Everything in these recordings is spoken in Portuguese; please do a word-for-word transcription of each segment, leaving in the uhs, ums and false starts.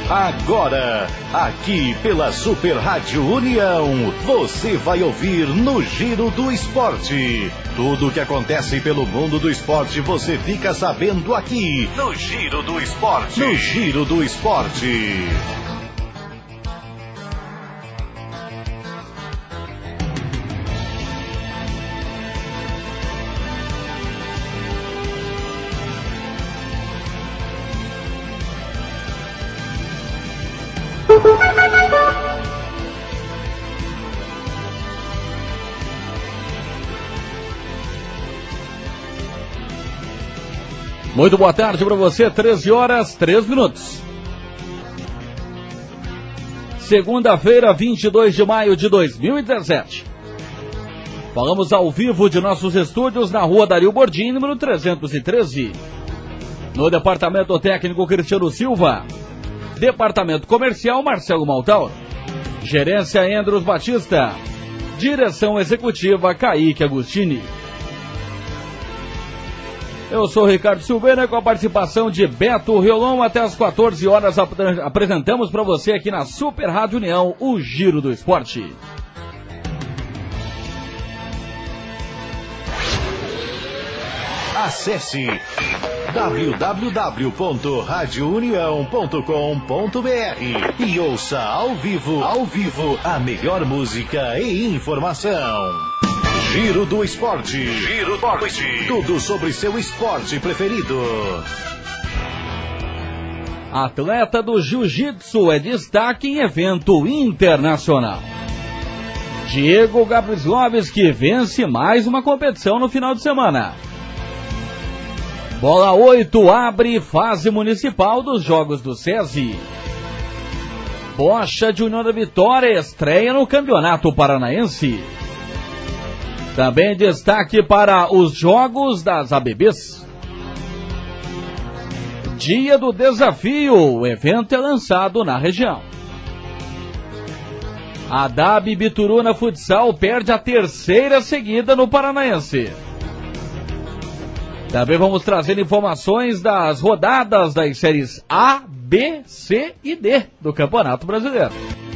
Agora, aqui pela Super Rádio União, você vai ouvir no Giro do Esporte. Tudo o que acontece pelo mundo do esporte você fica sabendo aqui no Giro do Esporte. No Giro do Esporte. Muito boa tarde para você, treze horas, três minutos. Segunda-feira, vinte e dois de maio de dois mil e dezessete. Falamos ao vivo de nossos estúdios na rua Dario Bordim, número trezentos e treze. No departamento técnico Cristiano Silva. Departamento comercial Marcelo Maltauro. Gerência Endros Batista. Direção executiva Kaique Agostini. Eu sou Ricardo Silveira com a participação de Beto Riolon. Até às quatorze horas ap- apresentamos para você aqui na Super Rádio União o Giro do Esporte. Acesse w w w ponto rádio união ponto com ponto b r e ouça ao vivo, ao vivo, a melhor música e informação. Giro do Esporte. Giro do Esporte. Tudo sobre seu esporte preferido. Atleta do Jiu-Jitsu é destaque em evento internacional. Diego Gabrislovski vence mais uma competição no final de semana. Bola oito abre fase municipal dos Jogos do SESI. Bocha de União da Vitória estreia no Campeonato Paranaense. Também destaque para os Jogos das A B Bs. Dia do Desafio, o evento é lançado na região. A D A B Bituruna Futsal perde a terceira seguida no Paranaense. Também vamos trazer informações das rodadas das séries A, B, C e D do Campeonato Brasileiro.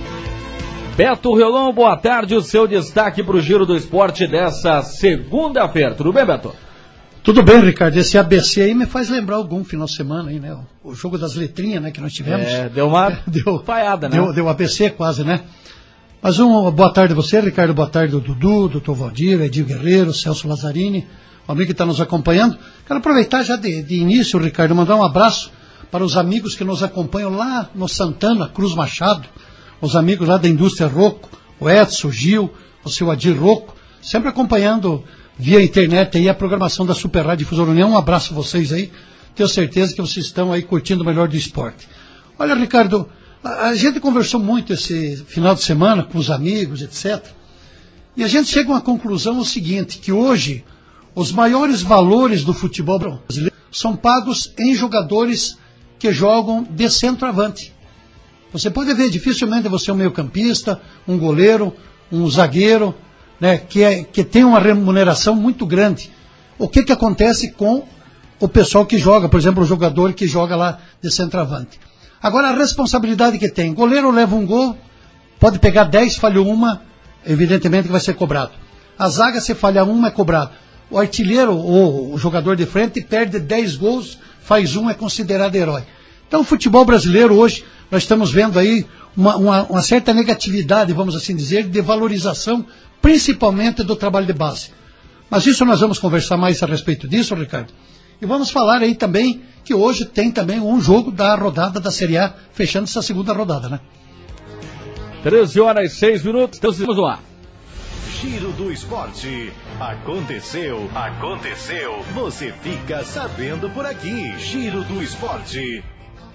Beto Riolon, boa tarde, o seu destaque para o Giro do Esporte dessa segunda-feira. Tudo bem, Beto? Tudo bem, Ricardo. Esse A B C aí me faz lembrar algum final de semana aí, né? O, o jogo das letrinhas, né, que nós tivemos. É, deu uma é, deu, falhada, né? Deu, deu A B C quase, né? Mas uma boa tarde a você, Ricardo. Boa tarde ao Dudu, doutor Valdir, Edil Guerreiro, Celso Lazzarini, o amigo que está nos acompanhando. Quero aproveitar já de, de início, Ricardo, mandar um abraço para os amigos que nos acompanham lá no Santana, Cruz Machado. Os amigos lá da Indústria Rocco, o Edson, o Gil, o seu Adir Rocco, sempre acompanhando via internet aí a programação da Super Rádio Difusora União. Um abraço a vocês aí, tenho certeza que vocês estão aí curtindo o melhor do esporte. Olha, Ricardo, a, a gente conversou muito esse final de semana com os amigos, etcétera. E a gente chega a uma conclusão o seguinte, que hoje os maiores valores do futebol brasileiro são pagos em jogadores que jogam de centroavante. Você pode ver, dificilmente você é um meio-campista, um goleiro, um zagueiro, né, que, é, que tem uma remuneração muito grande. O que, que acontece com o pessoal que joga, por exemplo, o jogador que joga lá de centroavante? Agora, a responsabilidade que tem. Goleiro leva um gol, pode pegar dez, falhou uma, evidentemente que vai ser cobrado. A zaga, se falhar uma, é cobrado. O artilheiro ou o jogador de frente perde dez gols, faz um, é considerado herói. Então, o futebol brasileiro hoje, nós estamos vendo aí uma, uma, uma certa negatividade, vamos assim dizer, de valorização, principalmente do trabalho de base. Mas isso nós vamos conversar mais a respeito disso, Ricardo. E vamos falar aí também que hoje tem também um jogo da rodada da Série A, fechando essa segunda rodada, né? treze horas e seis minutos, então vamos lá. Giro do Esporte. Aconteceu, aconteceu. Você fica sabendo por aqui. Giro do Esporte.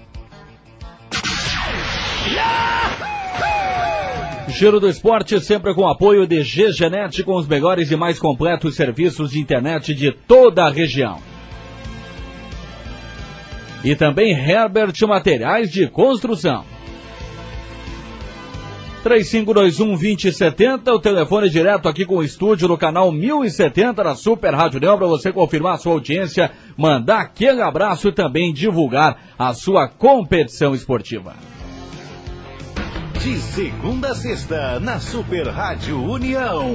Giro do Esporte sempre com apoio de G-Genet, com os melhores e mais completos serviços de internet de toda a região. E também Herbert Materiais de Construção. três cinco dois um, dois zero sete zero, o telefone direto aqui com o estúdio no canal mil e setenta da Super Rádio União, para você confirmar a sua audiência, mandar aquele abraço e também divulgar a sua competição esportiva. De segunda a sexta, na Super Rádio União.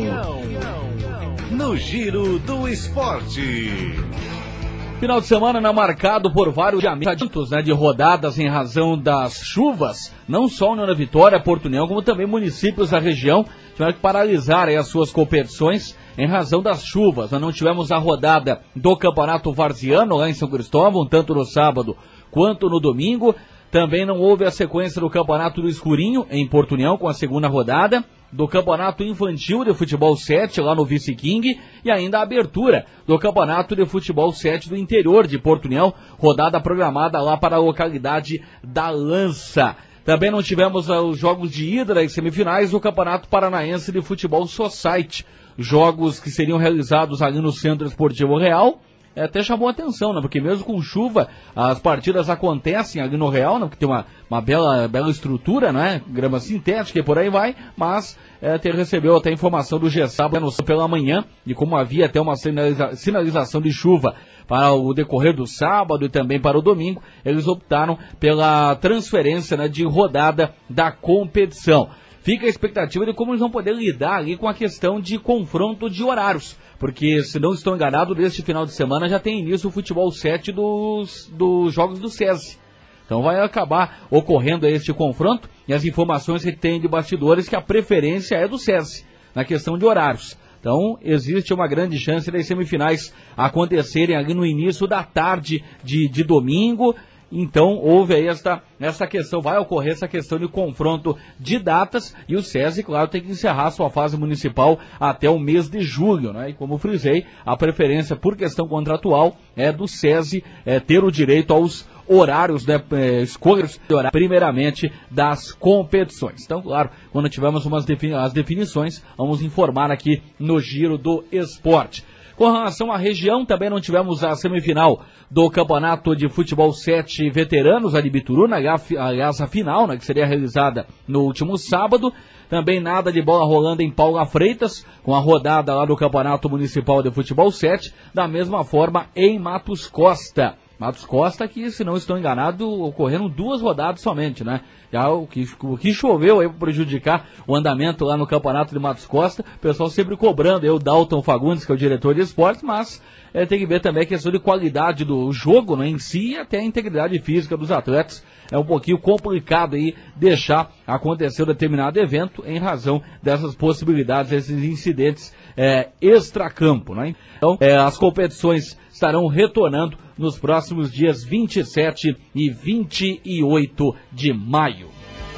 No Giro do Esporte. Final de semana não marcado por vários adiamentos, né, de rodadas em razão das chuvas. Não só União da Vitória, Porto União, como também municípios da região tiveram que paralisar aí as suas competições em razão das chuvas. Nós não tivemos a rodada do Campeonato Varziano lá em São Cristóvão, tanto no sábado quanto no domingo. Também não houve a sequência do Campeonato do Escurinho em Porto União com a segunda rodada, do Campeonato Infantil de Futebol sete lá no Vice King e ainda a abertura do Campeonato de Futebol sete do interior de Porto União, rodada programada lá para a localidade da Lança. Também não tivemos uh, os jogos de ida das semifinais do Campeonato Paranaense de Futebol Society, jogos que seriam realizados ali no Centro Esportivo Real. É, até chamou a atenção, né? Porque mesmo com chuva, as partidas acontecem ali no Real, né? Porque tem uma, uma bela, bela estrutura, né? Grama sintética e por aí vai, mas é, ter, recebeu até informação do G S A B pela manhã, de como havia até uma sinaliza, sinalização de chuva para o decorrer do sábado e também para o domingo, eles optaram pela transferência, né, de rodada da competição. Fica a expectativa de como eles vão poder lidar ali com a questão de confronto de horários. Porque, se não estou enganado, neste final de semana já tem início o futebol sete dos, dos jogos do SESI. Então vai acabar ocorrendo este confronto e as informações que tem de bastidores que a preferência é do SESI, na questão de horários. Então existe uma grande chance das semifinais acontecerem ali no início da tarde de, de domingo. Então houve aí esta, essa questão, vai ocorrer essa questão de confronto de datas e o SESI, claro, tem que encerrar sua fase municipal até o mês de julho, né? E como frisei, a preferência por questão contratual é do SESI é, ter o direito aos horários, né, é, escolhas de horário, primeiramente das competições. Então, claro, quando tivermos umas defini- as definições, vamos informar aqui no Giro do Esporte. Com relação à região, também não tivemos a semifinal do Campeonato de Futebol sete Veteranos, a de Bituruna, aliás, a final, né, que seria realizada no último sábado. Também nada de bola rolando em Paula Freitas, com a rodada lá do Campeonato Municipal de Futebol sete, da mesma forma em Matos Costa. Matos Costa, que, se não estou enganado, ocorreram duas rodadas somente, né? Já o que, o que choveu aí para prejudicar o andamento lá no Campeonato de Matos Costa, o pessoal sempre cobrando aí o Dalton Fagundes, que é o diretor de esportes, mas é, tem que ver também a questão de qualidade do jogo, né, em si, e até a integridade física dos atletas. É um pouquinho complicado aí deixar acontecer um determinado evento em razão dessas possibilidades, desses incidentes é, extracampo, né? Então, é, as competições estarão retornando nos próximos dias vinte e sete e vinte e oito de maio.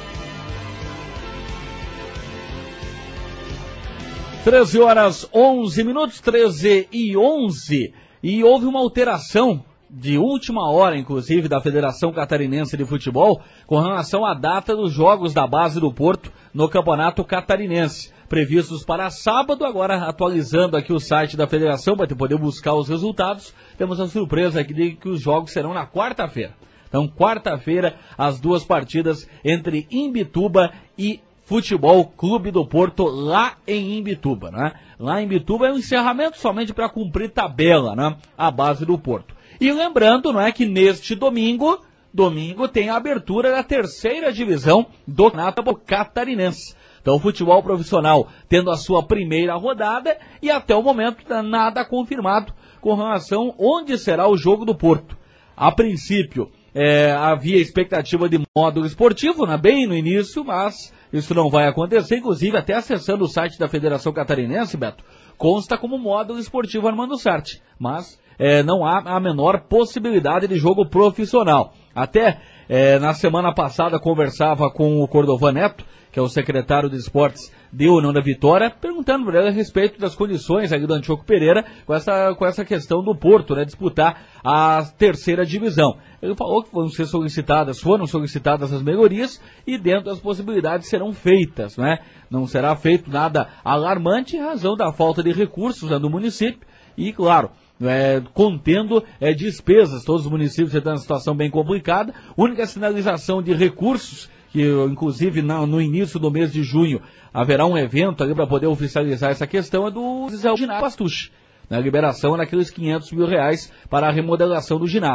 treze horas onze minutos, treze e onze, e houve uma alteração de última hora, inclusive, da Federação Catarinense de Futebol com relação à data dos jogos da base do Porto no Campeonato Catarinense, previstos para sábado. Agora, atualizando aqui o site da Federação para poder buscar os resultados, temos a surpresa aqui de que os jogos serão na quarta-feira. Então, quarta-feira, as duas partidas entre Imbituba e Futebol Clube do Porto, lá em Imbituba, né? Lá em Imbituba é um encerramento somente para cumprir tabela, né? A base do Porto. E lembrando, não é, que neste domingo, domingo tem a abertura da terceira divisão do Campeonato Catarinense. Então o futebol profissional tendo a sua primeira rodada e até o momento nada confirmado com relação onde será o jogo do Porto. A princípio é, havia expectativa de módulo esportivo, né, bem no início, mas isso não vai acontecer. Inclusive, até acessando o site da Federação Catarinense, Beto, consta como módulo esportivo Armando Sarti, mas é, não há a menor possibilidade de jogo profissional. Até é, na semana passada conversava com o Cordovan Neto, que é o secretário de esportes de União da Vitória, perguntando para ele a respeito das condições ali do Antioco Pereira com essa, com essa questão do Porto, né, disputar a terceira divisão. Ele falou que foram ser solicitadas, foram solicitadas as melhorias e dentro das possibilidades serão feitas, né? Não será feito nada alarmante em razão da falta de recursos, né, do município e, claro, É, contendo é, despesas. Todos os municípios estão em situação bem complicada. Única sinalização de recursos, que inclusive no, no início do mês de junho haverá um evento ali para poder oficializar essa questão, é do ginásio Pastuche. A liberação é naqueles quinhentos mil reais para a remodelação do ginásio.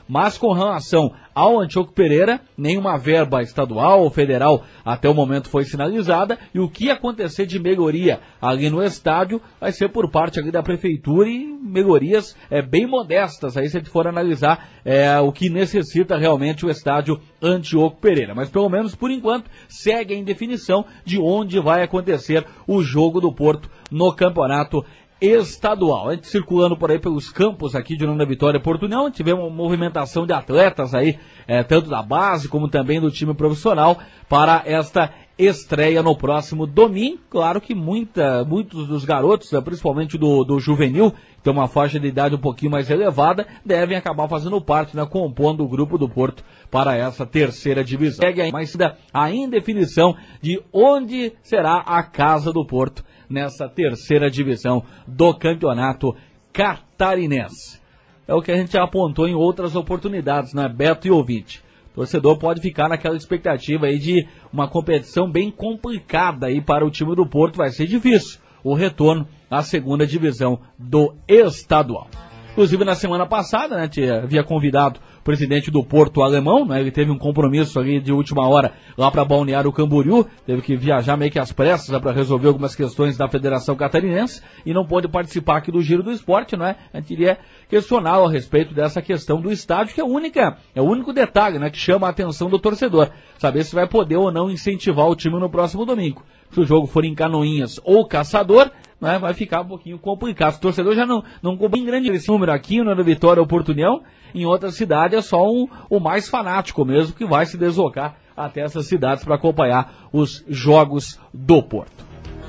Mas com relação ao Antioco Pereira, nenhuma verba estadual ou federal até o momento foi sinalizada, e o que acontecer de melhoria ali no estádio vai ser por parte ali da prefeitura, e melhorias é, bem modestas, aí se a gente for analisar é, o que necessita realmente o estádio Antioco Pereira. Mas pelo menos por enquanto segue a indefinição de onde vai acontecer o jogo do Porto no campeonato estadual. A gente circulando por aí pelos campos aqui de União da Vitória e Porto União, tivemos uma movimentação de atletas aí, é, tanto da base como também do time profissional, para esta estreia no próximo domingo. Claro que muita, muitos dos garotos, principalmente do, do juvenil, que tem uma faixa de idade um pouquinho mais elevada, devem acabar fazendo parte, né, compondo o grupo do Porto para essa terceira divisão. Segue aí mais a indefinição de onde será a casa do Porto nessa terceira divisão do campeonato catarinense. É o que a gente já apontou em outras oportunidades, né, Beto e ouvinte? O torcedor pode ficar naquela expectativa aí de uma competição bem complicada aí para o time do Porto. Vai ser difícil o retorno à segunda divisão do estadual. Inclusive na semana passada, né, havia convidado o presidente do Porto alemão, né, ele teve um compromisso ali de última hora lá para Balneário Camboriú, teve que viajar meio que às pressas, né, para resolver algumas questões da Federação Catarinense, e não pôde participar aqui do Giro do Esporte, né? A gente iria questioná-lo a respeito dessa questão do estádio, que é, única, é o único detalhe, né, que chama a atenção do torcedor, saber se vai poder ou não incentivar o time no próximo domingo. Se o jogo for em Canoinhas ou Caçador, né, vai ficar um pouquinho complicado. O torcedor já não, não cobre em grande número aqui na Vitória ou Porto União. Em outras cidades é só um, o mais fanático mesmo que vai se deslocar até essas cidades para acompanhar os jogos do Porto.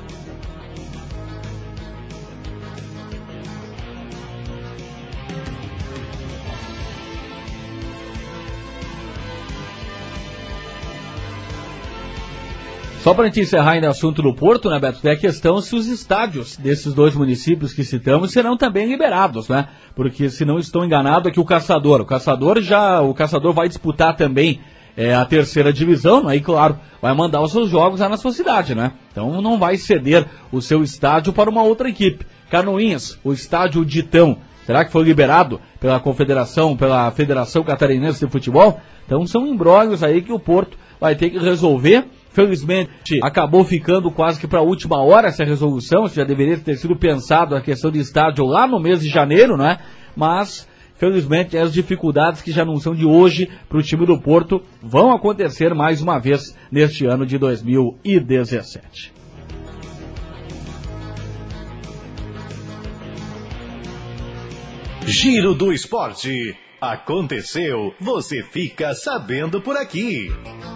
Só para a gente encerrar ainda o assunto do Porto, né, Beto, tem a questão se os estádios desses dois municípios que citamos serão também liberados, né? Porque se não estou enganado aqui o Caçador, o Caçador já, o Caçador vai disputar também é, a terceira divisão, aí claro, vai mandar os seus jogos lá na sua cidade, né? Então não vai ceder o seu estádio para uma outra equipe. Canoinhas, o estádio Ditão, será que foi liberado pela Confederação, pela Federação Catarinense de Futebol? Então são imbróglios aí que o Porto vai ter que resolver. Felizmente, acabou ficando quase que para a última hora essa resolução, já deveria ter sido pensado a questão de estádio lá no mês de janeiro, né? Mas, felizmente, as dificuldades que já não são de hoje para o time do Porto vão acontecer mais uma vez neste ano de dois mil e dezessete. Giro do Esporte. Aconteceu, você fica sabendo por aqui.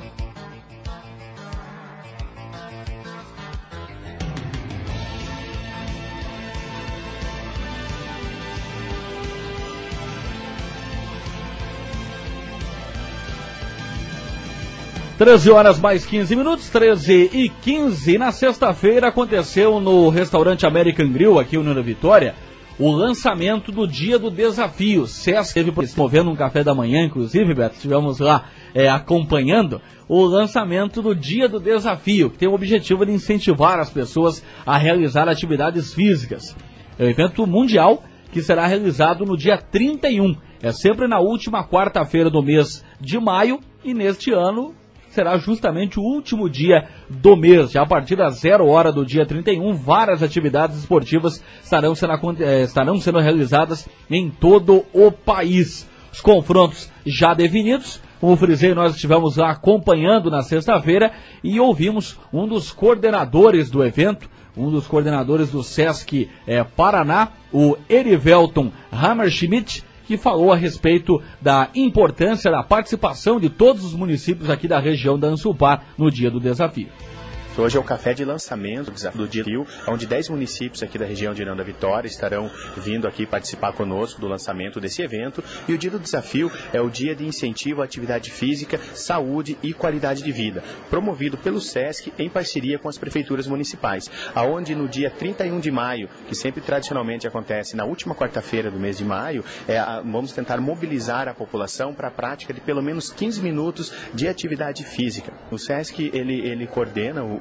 treze horas mais quinze minutos, treze e quinze. Na sexta-feira aconteceu no restaurante American Grill, aqui no Vitória, o lançamento do Dia do Desafio. O SESC esteve promovendo um café da manhã, inclusive, Beto, estivemos lá é, acompanhando o lançamento do Dia do Desafio, que tem o objetivo de incentivar as pessoas a realizar atividades físicas. É um evento mundial que será realizado no dia trinta e um, é sempre na última quarta-feira do mês de maio, e neste ano será justamente o último dia do mês. Já a partir das zero hora do dia trinta e um, várias atividades esportivas estarão sendo, estarão sendo realizadas em todo o país. Os confrontos já definidos, como o frisei, nós estivemos lá acompanhando na sexta-feira e ouvimos um dos coordenadores do evento, um dos coordenadores do SESC é, Paraná, o Erivelton Hammerschmidt, que falou a respeito da importância da participação de todos os municípios aqui da região da Ansupar no Dia do Desafio. Hoje é o café de lançamento do Dia do Desafio, onde dez municípios aqui da região de União da Vitória estarão vindo aqui participar conosco do lançamento desse evento. E o Dia do Desafio é o dia de incentivo à atividade física, saúde e qualidade de vida, promovido pelo SESC em parceria com as prefeituras municipais, aonde no dia trinta e um de maio, que sempre tradicionalmente acontece na última quarta-feira do mês de maio, é, vamos tentar mobilizar a população para a prática de pelo menos quinze minutos de atividade física. O SESC ele, ele coordena o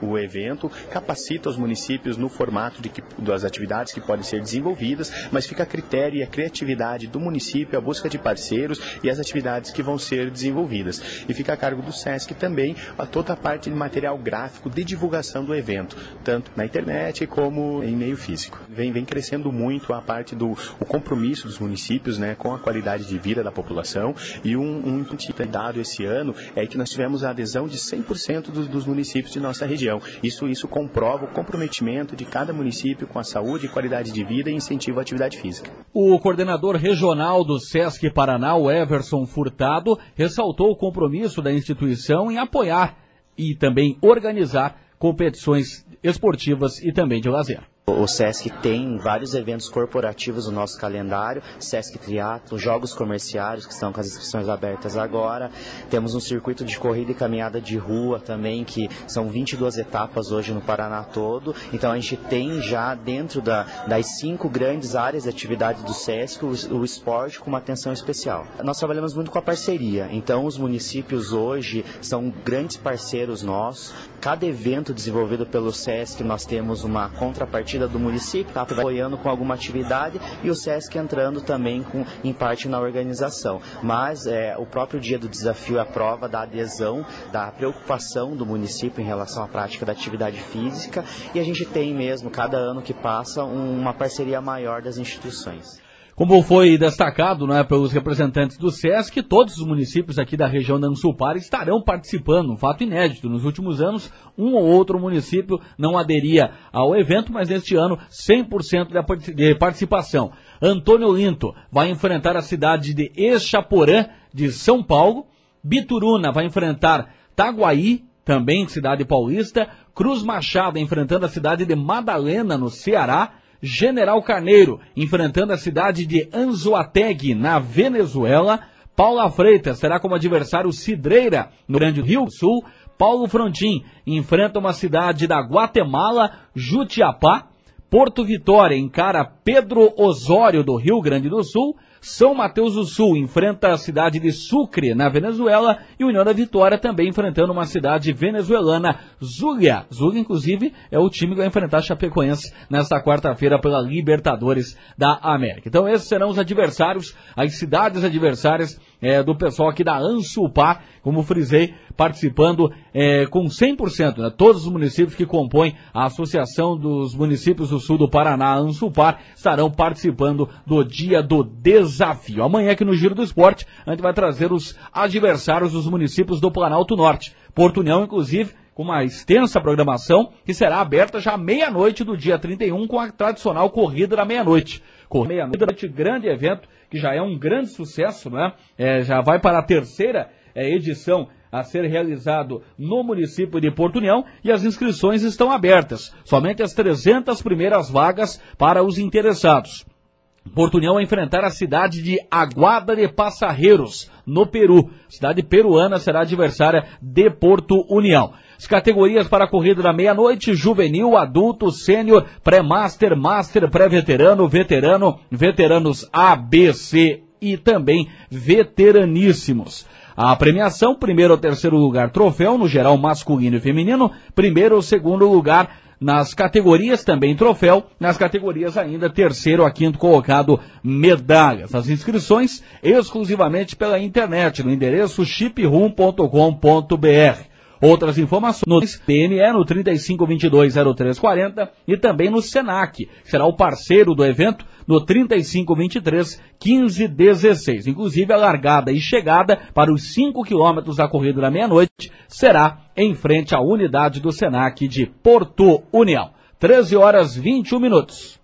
o evento, capacita os municípios no formato de que, das atividades que podem ser desenvolvidas, mas fica a critério e a criatividade do município, a busca de parceiros e as atividades que vão ser desenvolvidas. E fica a cargo do SESC também a toda a parte de material gráfico de divulgação do evento, tanto na internet como em meio físico. Vem, vem crescendo muito a parte do o compromisso dos municípios, né, com a qualidade de vida da população, e um, um dado esse ano é que nós tivemos a adesão de cem por cento dos, dos municípios de nossa região. Isso, isso comprova o comprometimento de cada município com a saúde, qualidade de vida e incentivo à atividade física. O coordenador regional do SESC Paraná, o Everson Furtado, ressaltou o compromisso da instituição em apoiar e também organizar competições esportivas e também de lazer. O SESC tem vários eventos corporativos no nosso calendário, SESC Triatlo, jogos comerciários que estão com as inscrições abertas agora, temos um circuito de corrida e caminhada de rua também, que são vinte e duas etapas hoje no Paraná todo, então a gente tem já dentro da, das cinco grandes áreas de atividade do SESC o, o esporte com uma atenção especial. Nós trabalhamos muito com a parceria, então os municípios hoje são grandes parceiros nossos, cada evento desenvolvido pelo SESC nós temos uma contrapartida do município, tá apoiando com alguma atividade, e o SESC entrando também com, em parte na organização. Mas é, o próprio dia do desafio é a prova da adesão, da preocupação do município em relação à prática da atividade física, e a gente tem mesmo, cada ano que passa, um, uma parceria maior das instituições. Como foi destacado, né, pelos representantes do SESC, todos os municípios aqui da região da Ançupara estarão participando, um fato inédito. Nos últimos anos, um ou outro município não aderia ao evento, mas neste ano, cem por cento de participação. Antônio Linto vai enfrentar a cidade de Exaporã, de São Paulo. Bituruna vai enfrentar Taguaí, também cidade paulista. Cruz Machado enfrentando a cidade de Madalena, no Ceará. General Carneiro, enfrentando a cidade de Anzoátegui, na Venezuela. Paula Freitas terá como adversário Cidreira, no Grande Rio do Sul. Paulo Frontin enfrenta uma cidade da Guatemala, Jutiapá. Porto Vitória encara Pedro Osório, do Rio Grande do Sul. São Mateus do Sul enfrenta a cidade de Sucre, na Venezuela, e União da Vitória também enfrentando uma cidade venezuelana, Zulia. Zulia, inclusive, é o time que vai enfrentar a Chapecoense nesta quarta-feira pela Libertadores da América. Então esses serão os adversários, as cidades adversárias é, do pessoal aqui da Ançupar, como frisei, participando é, com cem por cento, né? Todos os municípios que compõem a Associação dos Municípios do Sul do Paraná, Ançupar, estarão participando do Dia do Desafio. Amanhã aqui no Giro do Esporte, a gente vai trazer os adversários dos municípios do Planalto Norte. Porto União, inclusive, com uma extensa programação que será aberta já meia-noite do dia trinta e um com a tradicional Corrida da Meia-Noite. Corrida da Meia-Noite, grande evento, que já é um grande sucesso, né? É, já vai para a terceira é, edição a ser realizado no município de Porto União, e as inscrições estão abertas. Somente as trezentas primeiras vagas para os interessados. Porto União vai enfrentar a cidade de Aguada de Passarreiros, no Peru. Cidade peruana será adversária de Porto União. As categorias para a corrida da meia-noite: juvenil, adulto, sênior, pré-master, master, pré-veterano, veterano, veteranos A, B, C e também veteraníssimos. A premiação: primeiro ou terceiro lugar, troféu, no geral masculino e feminino. Primeiro ou segundo lugar nas categorias, também troféu. Nas categorias ainda, terceiro a quinto colocado, medalhas. As inscrições exclusivamente pela internet, no endereço chiprum ponto com ponto br. Outras informações no P M E no trinta e cinco, vinte e dois, zero três quarenta e também no Senac, que será o parceiro do evento, no trinta e cinco, vinte e três, quinze, dezesseis. Inclusive a largada e chegada para os cinco quilômetros da corrida da meia-noite será em frente à unidade do Senac de Porto União. treze horas e vinte e um minutos.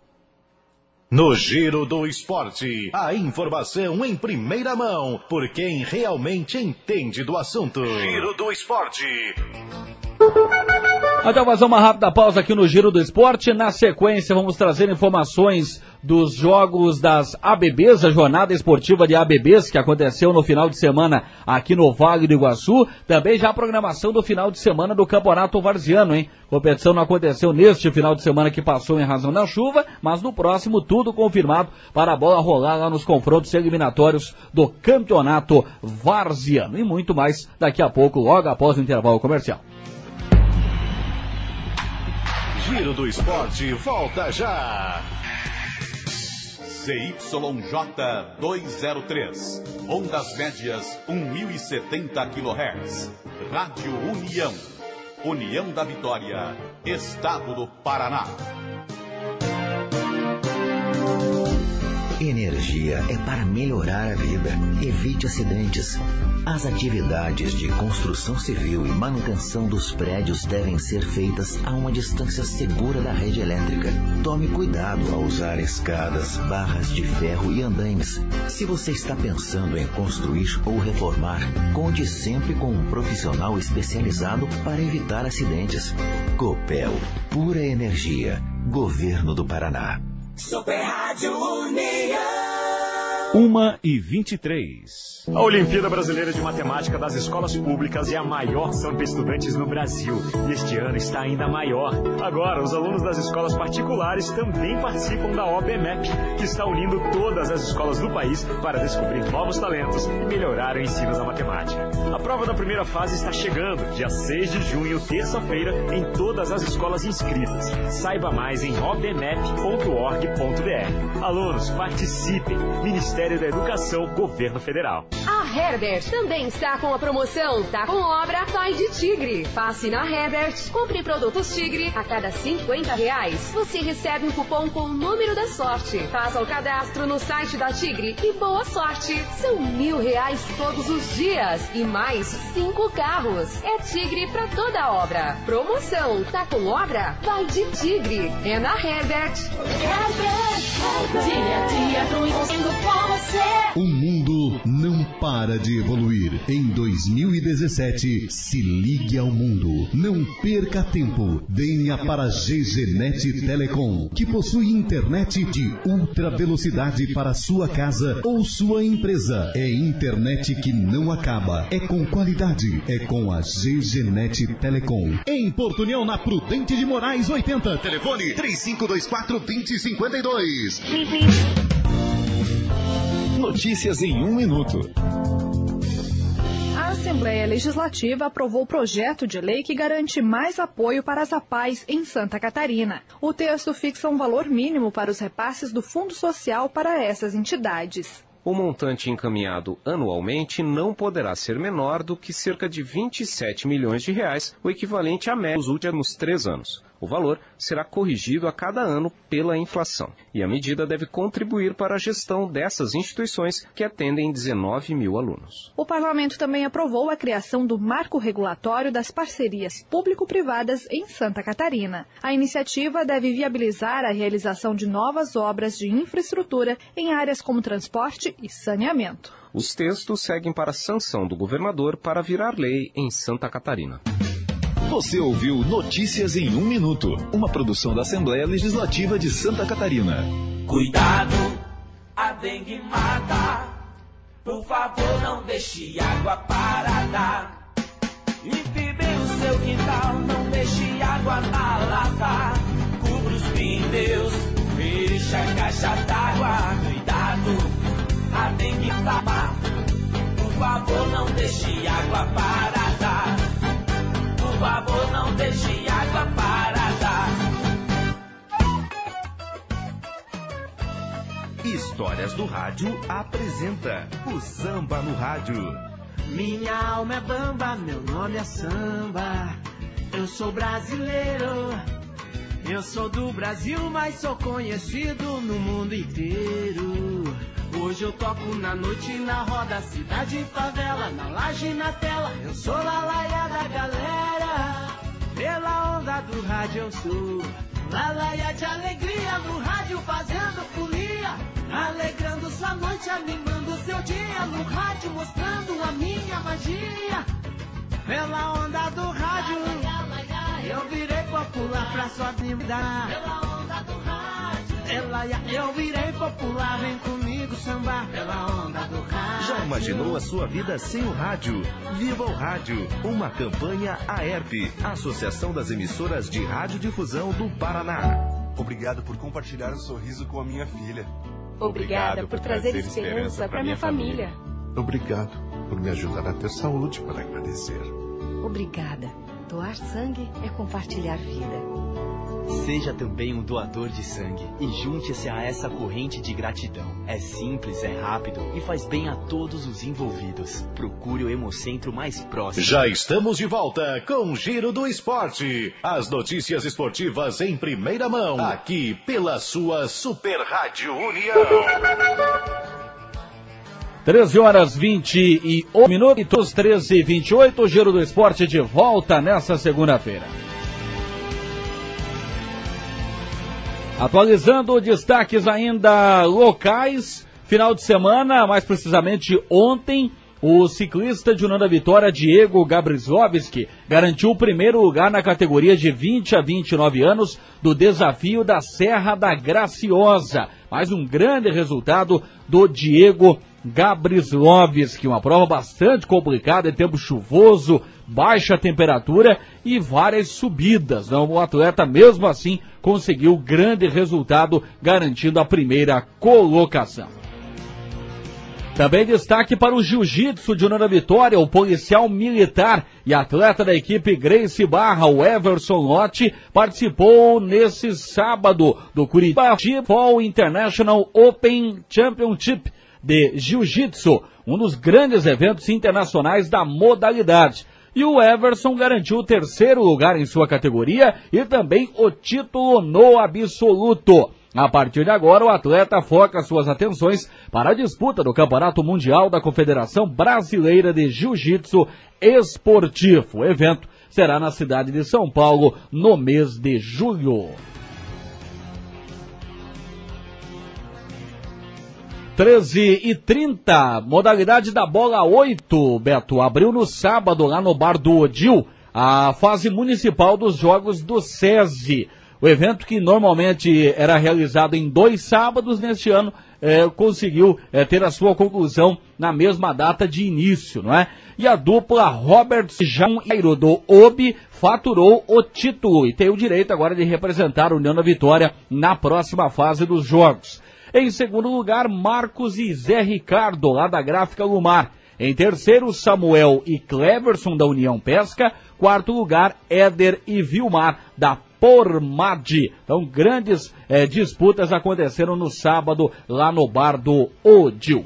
No Giro do Esporte, a informação em primeira mão, por quem realmente entende do assunto. Giro do Esporte. Até fazer uma rápida pausa aqui no Giro do Esporte. Na sequência, vamos trazer informações dos jogos das A B Bs, a jornada esportiva de A B Bs, que aconteceu no final de semana aqui no Vale do Iguaçu. Também já a programação do final de semana do Campeonato Varziano, hein? A competição não aconteceu neste final de semana que passou em razão da chuva, mas no próximo tudo confirmado para a bola rolar lá nos confrontos eliminatórios do Campeonato Varziano. E muito mais daqui a pouco, logo após o intervalo comercial. Giro do Esporte volta já. C Y J duzentos e três, ondas médias mil e setenta quilohertz. Rádio União, União da Vitória, Estado do Paraná. Energia é para melhorar a vida. Evite acidentes. As atividades de construção civil e manutenção dos prédios devem ser feitas a uma distância segura da rede elétrica. Tome cuidado ao usar escadas, barras de ferro e andaimes. Se você está pensando em construir ou reformar, conte sempre com um profissional especializado para evitar acidentes. Copel, pura energia. Governo do Paraná. Super Rádio União. uma e vinte e três. A Olimpíada Brasileira de Matemática das Escolas Públicas é a maior samba para estudantes no Brasil. E este ano está ainda maior. Agora, os alunos das escolas particulares também participam da O B M E P, que está unindo todas as escolas do país para descobrir novos talentos e melhorar o ensino da matemática. A prova da primeira fase está chegando, dia seis de junho, terça-feira, em todas as escolas inscritas. Saiba mais em o b m e p ponto org ponto b r. Alunos, participem. Ministério da Educação, Governo Federal. A Herbert também está com a promoção Tá com Obra, Vai de Tigre. Passe na Herbert, compre produtos Tigre a cada cinquenta reais. Você recebe um cupom com o número da sorte. Faça o cadastro no site da Tigre e boa sorte. São mil reais todos os dias e mais cinco carros. É Tigre pra toda obra. Promoção Tá com Obra, Vai de Tigre. É na Herbert. Herbert, Herbert. Dia a dia, conhecendo com você. O mundo não para de evoluir. Em dois mil e dezessete, se ligue ao mundo. Não perca tempo. Venha para a G G Net Telecom, que possui internet de ultra velocidade para sua casa ou sua empresa. É internet que não acaba. É com qualidade. É com a G G Net Telecom. Em Porto União, na Prudente de Moraes oitenta. Telefone três cinco dois quatro, dois zero cinco dois. Notícias em um minuto. A Assembleia Legislativa aprovou o projeto de lei que garante mais apoio para as APAES em Santa Catarina. O texto fixa um valor mínimo para os repasses do Fundo Social para essas entidades. O montante encaminhado anualmente não poderá ser menor do que cerca de vinte e sete milhões de reais, o equivalente a média dos últimos três anos. O valor será corrigido a cada ano pela inflação. E a medida deve contribuir para a gestão dessas instituições, que atendem dezenove mil alunos. O parlamento também aprovou a criação do Marco Regulatório das Parcerias Público-Privadas em Santa Catarina. A iniciativa deve viabilizar a realização de novas obras de infraestrutura em áreas como transporte e saneamento. Os textos seguem para a sanção do governador para virar lei em Santa Catarina. Você ouviu Notícias em um Minuto, uma produção da Assembleia Legislativa de Santa Catarina. Cuidado, a dengue mata. Por favor, não deixe água parada. Limpe bem o seu quintal, não deixe água na lata. Cubra os pneus, fecha a caixa d'água. Cuidado, a dengue mata. Por favor, não deixe água parada. Por favor, não deixe água parada. Histórias do Rádio apresenta o Samba no Rádio. Minha alma é bamba, meu nome é samba. Eu sou brasileiro. Eu sou do Brasil, mas sou conhecido no mundo inteiro. Hoje eu toco na noite, na roda, cidade e favela, na laje e na tela. Eu sou lalaia da galera, pela onda do rádio eu sou lalaia de alegria, no rádio fazendo folia, alegrando sua noite, animando seu dia, no rádio mostrando a minha magia. Pela onda do rádio, eu virei popular pra sua vida. Pela onda do rádio, ela, eu virei popular, vem comigo sambar. Pela onda do rádio. Já imaginou a sua vida sem o rádio? Viva o Rádio, uma campanha A E R P, Associação das Emissoras de Radiodifusão do Paraná. Obrigado por compartilhar o sorriso com a minha filha. Obrigada por trazer esperança para minha família. Obrigado por me ajudar a ter saúde para agradecer. Obrigada. Doar sangue é compartilhar vida. Seja também um doador de sangue e junte-se a essa corrente de gratidão. É simples, é rápido e faz bem a todos os envolvidos. Procure o Hemocentro mais próximo. Já estamos de volta com o Giro do Esporte. As notícias esportivas em primeira mão, aqui pela sua Super Rádio União. treze horas vinte e um minutos, treze e vinte e oito, o Giro do Esporte de volta nessa segunda-feira. Atualizando destaques ainda locais, final de semana, mais precisamente ontem, o ciclista de União da Vitória, Diego Gabrisovski, garantiu o primeiro lugar na categoria de vinte a vinte e nove anos do desafio da Serra da Graciosa. Mais um grande resultado do Diego Gabrisovski, uma prova bastante complicada, em tempo chuvoso, baixa temperatura e várias subidas. Não? O atleta, mesmo assim, conseguiu grande resultado, garantindo a primeira colocação. Também destaque para o jiu-jitsu de União da Vitória, o policial militar e atleta da equipe Gracie Barra, o Everson Lotti, participou nesse sábado do Curitiba Fall International Open Championship de Jiu-Jitsu, um dos grandes eventos internacionais da modalidade. E o Everson garantiu o terceiro lugar em sua categoria e também o título no absoluto. A partir de agora, o atleta foca suas atenções para a disputa do Campeonato Mundial da Confederação Brasileira de Jiu-Jitsu Esportivo. O evento será na cidade de São Paulo no mês de julho. treze e trinta, modalidade da bola oito, Beto, abriu no sábado lá no Bar do Odil a fase municipal dos Jogos do SESI. O evento, que normalmente era realizado em dois sábados, neste ano eh, conseguiu eh, ter a sua conclusão na mesma data de início, não é? E a dupla Robert Jairo do O B faturou o título e tem o direito agora de representar a União da Vitória na próxima fase dos Jogos. Em segundo lugar, Marcos e Zé Ricardo, lá da Gráfica Lumar. Em terceiro, Samuel e Cleverson, da União Pesca. Quarto lugar, Éder e Vilmar, da Pormadi. Então, grandes eh, disputas aconteceram no sábado, lá no Bar do Odil.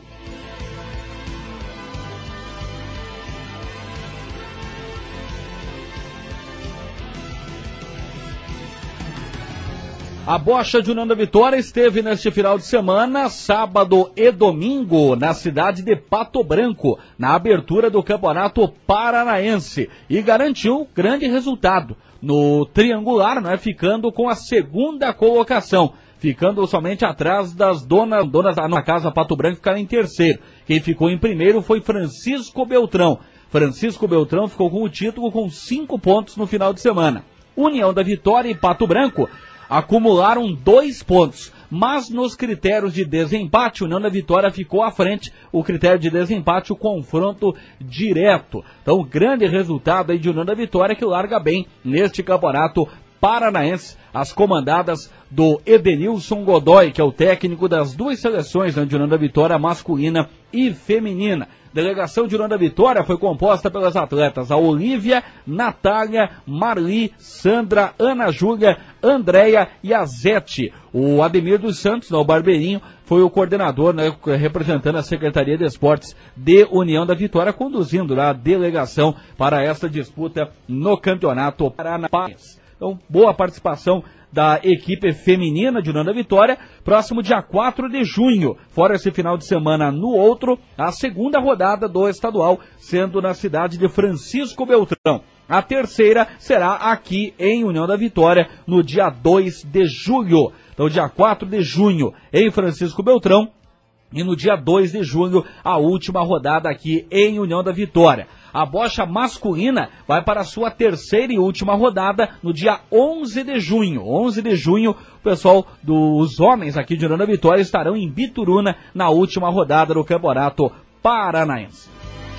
A Bocha de União da Vitória esteve neste final de semana, sábado e domingo, na cidade de Pato Branco, na abertura do Campeonato Paranaense, e garantiu grande resultado no triangular, não é? Ficando com a segunda colocação, ficando somente atrás das donas, donas da Casa Pato Branco, ficaram em terceiro. Quem ficou em primeiro foi Francisco Beltrão. Francisco Beltrão ficou com o título com cinco pontos no final de semana. União da Vitória e Pato Branco acumularam dois pontos, mas nos critérios de desempate, União da Vitória ficou à frente. O critério de desempate, o confronto direto. Então, grande resultado aí de União da Vitória, que larga bem neste campeonato paranaense, as comandadas do Edenilson Godoy, que é o técnico das duas seleções, né, de União da Vitória masculina e feminina. Delegação de União da Vitória foi composta pelas atletas a Olívia, Natália, Marli, Sandra, Ana Júlia, Andréia e a Zete. O Ademir dos Santos, né, o Barbeirinho, foi o coordenador, né, representando a Secretaria de Esportes de União da Vitória, conduzindo lá a delegação para esta disputa no Campeonato Paranaense. Então, boa participação da equipe feminina de União da Vitória. Próximo dia quatro de junho, fora esse final de semana no outro, a segunda rodada do estadual, sendo na cidade de Francisco Beltrão. A terceira será aqui em União da Vitória, no dia dois de julho. Então, dia quatro de junho em Francisco Beltrão, e no dia dois de julho, a última rodada aqui em União da Vitória. A bocha masculina vai para a sua terceira e última rodada no dia onze de junho. onze de junho, o pessoal dos homens aqui de União da Vitória estarão em Bituruna na última rodada do Campeonato Paranaense.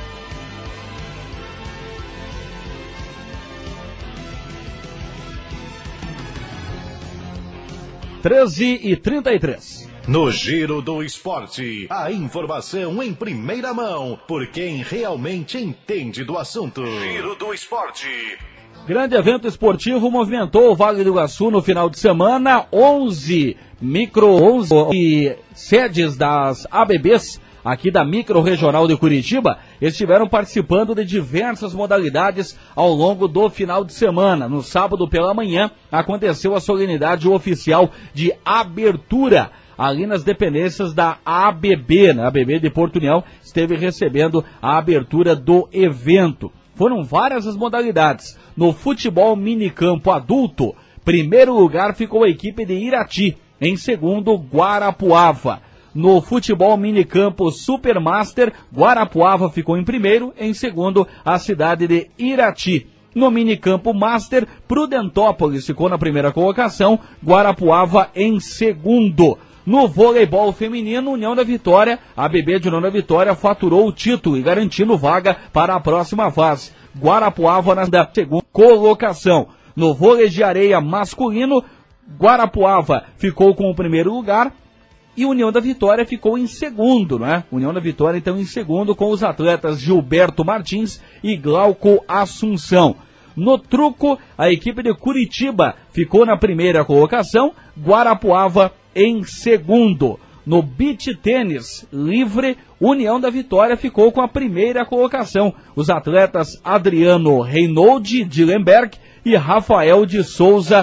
treze e trinta e três. No Giro do Esporte, a informação em primeira mão, por quem realmente entende do assunto. Giro do Esporte. Grande evento esportivo movimentou o Vale do Iguaçu no final de semana. onze micro, onze sedes das A B Bs aqui da Micro Regional de Curitiba estiveram participando de diversas modalidades ao longo do final de semana. No sábado pela manhã aconteceu a solenidade oficial de abertura ali nas dependências da A B B, né? A ABB de Porto União esteve recebendo a abertura do evento. Foram várias as modalidades. No futebol minicampo adulto, primeiro lugar ficou a equipe de Irati, em segundo Guarapuava. No futebol minicampo Supermaster, Guarapuava ficou em primeiro, em segundo a cidade de Irati. No minicampo Master, Prudentópolis ficou na primeira colocação, Guarapuava em segundo. No voleibol feminino, União da Vitória, a A B B de União da Vitória faturou o título e garantindo vaga para a próxima fase. Guarapuava na segunda colocação. No vôlei de areia masculino, Guarapuava ficou com o primeiro lugar e União da Vitória ficou em segundo, né? União da Vitória então em segundo com os atletas Gilberto Martins e Glauco Assunção. No truco, a equipe de Curitiba ficou na primeira colocação, Guarapuava em segundo. No beach tênis livre, União da Vitória ficou com a primeira colocação. Os atletas Adriano Reinoldi de Lemberg e Rafael de Souza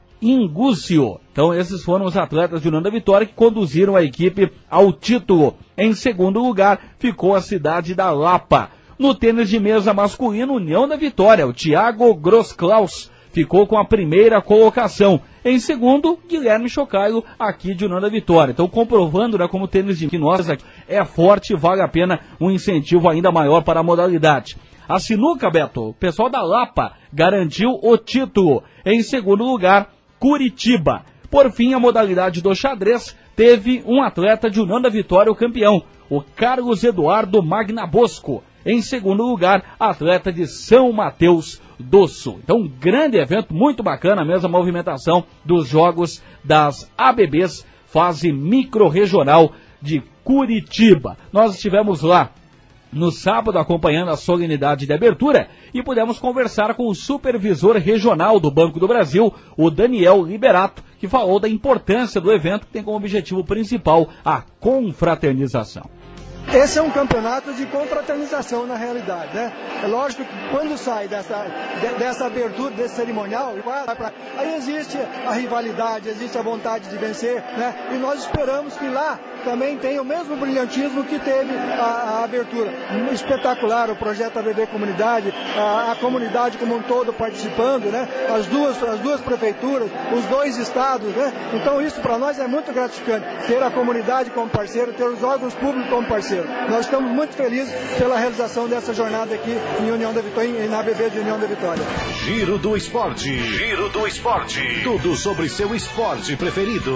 Ingúcio. Então esses foram os atletas de União da Vitória que conduziram a equipe ao título. Em segundo lugar ficou a cidade da Lapa. No tênis de mesa masculino, União da Vitória, o Thiago Grossklaus ficou com a primeira colocação. Em segundo, Guilherme Chocailo, aqui de União da Vitória. Então comprovando, né, como o tênis de nós é forte e vale a pena um incentivo ainda maior para a modalidade. A sinuca, Beto, o pessoal da Lapa garantiu o título. Em segundo lugar, Curitiba. Por fim, a modalidade do xadrez teve um atleta de União da Vitória, o campeão, o Carlos Eduardo Magnabosco. Em segundo lugar, atleta de São Mateus do Sul. Então, um grande evento, muito bacana mesmo a movimentação dos jogos das A B Bs, fase micro-regional de Curitiba. Nós estivemos lá no sábado acompanhando a solenidade de abertura e pudemos conversar com o supervisor regional do Banco do Brasil, o Daniel Liberato, que falou da importância do evento que tem como objetivo principal a confraternização. Esse é um campeonato de confraternização na realidade, né? É lógico que quando sai dessa, de, dessa abertura, desse cerimonial, aí existe a rivalidade, existe a vontade de vencer, né? E nós esperamos que lá também tenha o mesmo brilhantismo que teve a, a abertura. Espetacular o projeto A B B Comunidade, a, a comunidade como um todo participando, né? As duas, as duas prefeituras, os dois estados, né? Então isso para nós é muito gratificante, ter a comunidade como parceiro, ter os órgãos públicos como parceiro. Nós estamos muito felizes pela realização dessa jornada aqui em União da Vitória, na A B B de União da Vitória. Giro do Esporte. Giro do Esporte. Tudo sobre seu esporte preferido.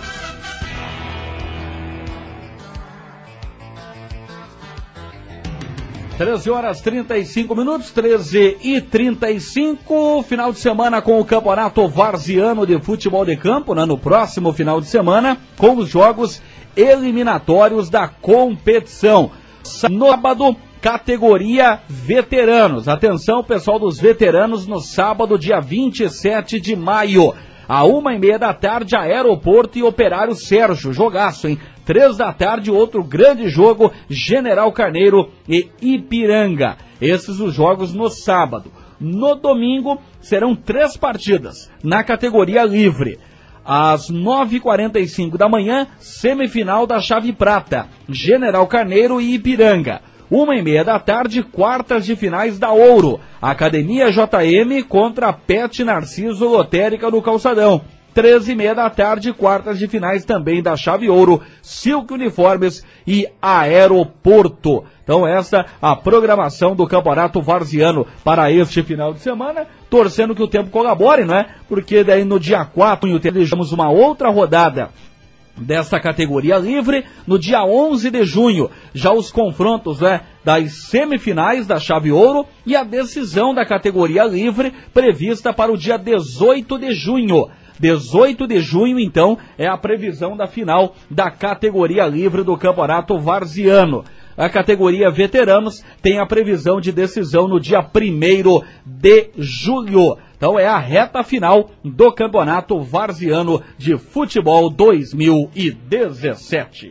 treze horas e trinta e cinco minutos, treze e trinta e cinco, final de semana com o Campeonato Varziano de Futebol de Campo, né, no próximo final de semana, com os jogos eliminatórios da competição. Sábado, categoria veteranos. Atenção, pessoal dos veteranos, no sábado, dia vinte e sete de maio. À uma e meia da tarde, Aeroporto e Operário Sérgio. Jogaço, hein? Três da tarde, outro grande jogo, General Carneiro e Ipiranga. Esses os jogos no sábado. No domingo, serão três partidas na categoria livre. Às nove e quarenta e cinco da manhã, semifinal da Chave Prata, General Carneiro e Ipiranga. Uma e meia da tarde, quartas de finais da Ouro, Academia J M contra Pet Narciso Lotérica no Calçadão. Treze e meia da tarde, quartas de finais também da Chave Ouro, Silk Uniformes e Aeroporto. Então essa a programação do Campeonato Varziano para este final de semana, torcendo que o tempo colabore, não é? Porque daí no dia quatro teremos uma outra rodada desta categoria livre. No dia onze de junho, já os confrontos, né, das semifinais da Chave Ouro e a decisão da categoria livre prevista para o dia dezoito de junho. dezoito de junho, então, é a previsão da final da categoria livre do Campeonato Varziano. a categoria veteranos tem a previsão de decisão no dia primeiro de julho. Então é a reta final do Campeonato Varziano de Futebol dois mil e dezessete.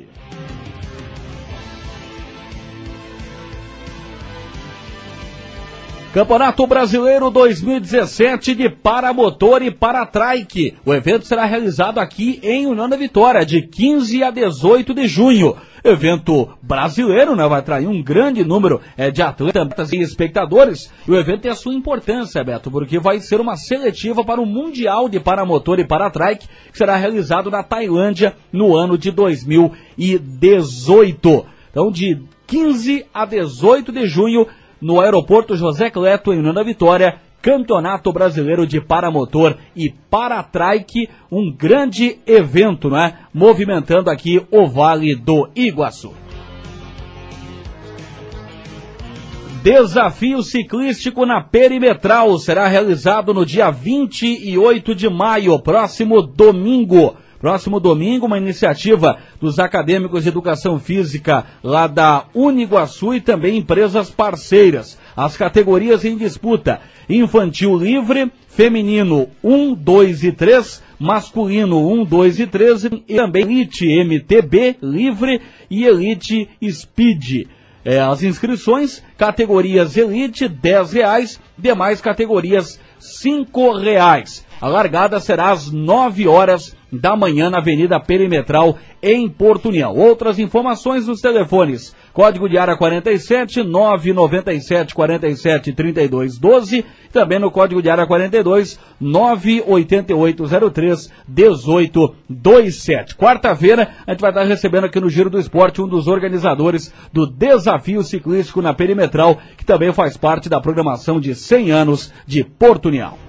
Campeonato Brasileiro dois mil e dezessete de paramotor e paratrike. O evento será realizado aqui em União da Vitória, de quinze a dezoito de junho. Evento brasileiro, né? Vai atrair um grande número é, de atletas e espectadores. E o evento tem a sua importância, Beto, porque vai ser uma seletiva para o Mundial de Paramotor e Paratrike, que será realizado na Tailândia no ano de dois mil e dezoito. Então, de quinze a dezoito de junho, no Aeroporto José Cleto, em União da Vitória, Campeonato Brasileiro de Paramotor e Paratrike, um grande evento, né? Movimentando aqui o Vale do Iguaçu. Desafio ciclístico na Perimetral será realizado no dia vinte e oito de maio, próximo domingo. Próximo domingo, uma iniciativa dos acadêmicos de educação física lá da Uniguaçu e também empresas parceiras. As categorias em disputa: infantil livre, feminino um, dois e três, masculino um, dois e três e também Elite M T B livre e Elite Speed. É, as inscrições, categorias Elite dez reais, demais categorias cinco reais. A largada será às nove horas da manhã na Avenida Perimetral, em Porto União. Outras informações nos telefones: código de área quarenta e sete, nove nove sete, quarenta e sete, trinta e dois, doze, também no código de área quarenta e dois, nove oito oito zero três, dezoito vinte e sete. Quarta-feira, a gente vai estar recebendo aqui no Giro do Esporte um dos organizadores do Desafio Ciclístico na Perimetral, que também faz parte da programação de cem anos de Porto União.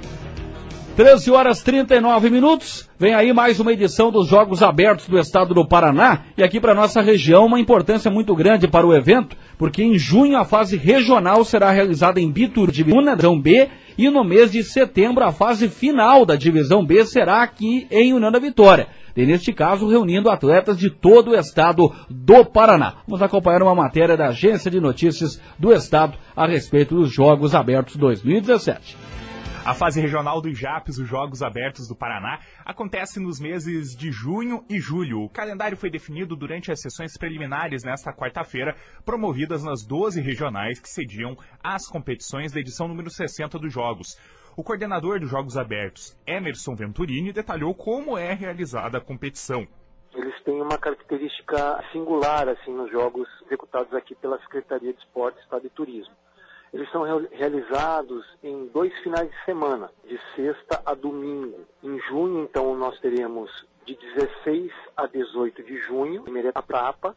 treze horas e trinta e nove minutos, vem aí mais uma edição dos Jogos Abertos do Estado do Paraná, e aqui para nossa região uma importância muito grande para o evento, porque em junho a fase regional será realizada em Bitur, Divisão B, e no mês de setembro a fase final da Divisão B será aqui em União da Vitória, e neste caso reunindo atletas de todo o estado do Paraná. Vamos acompanhar uma matéria da Agência de Notícias do Estado a respeito dos Jogos Abertos dois mil e dezessete. A fase regional do IJAPES, os Jogos Abertos do Paraná, acontece nos meses de junho e julho. O calendário foi definido durante as sessões preliminares nesta quarta-feira, promovidas nas doze regionais que sediam as competições da edição número sessenta dos Jogos. O coordenador dos Jogos Abertos, Emerson Venturini, detalhou como é realizada a competição. Eles têm uma característica singular assim, nos jogos executados aqui pela Secretaria de Esporte, Estado e Turismo. Eles são realizados em dois finais de semana, de sexta a domingo. Em junho, então, nós teremos de dezesseis a dezoito de junho, a primeira etapa,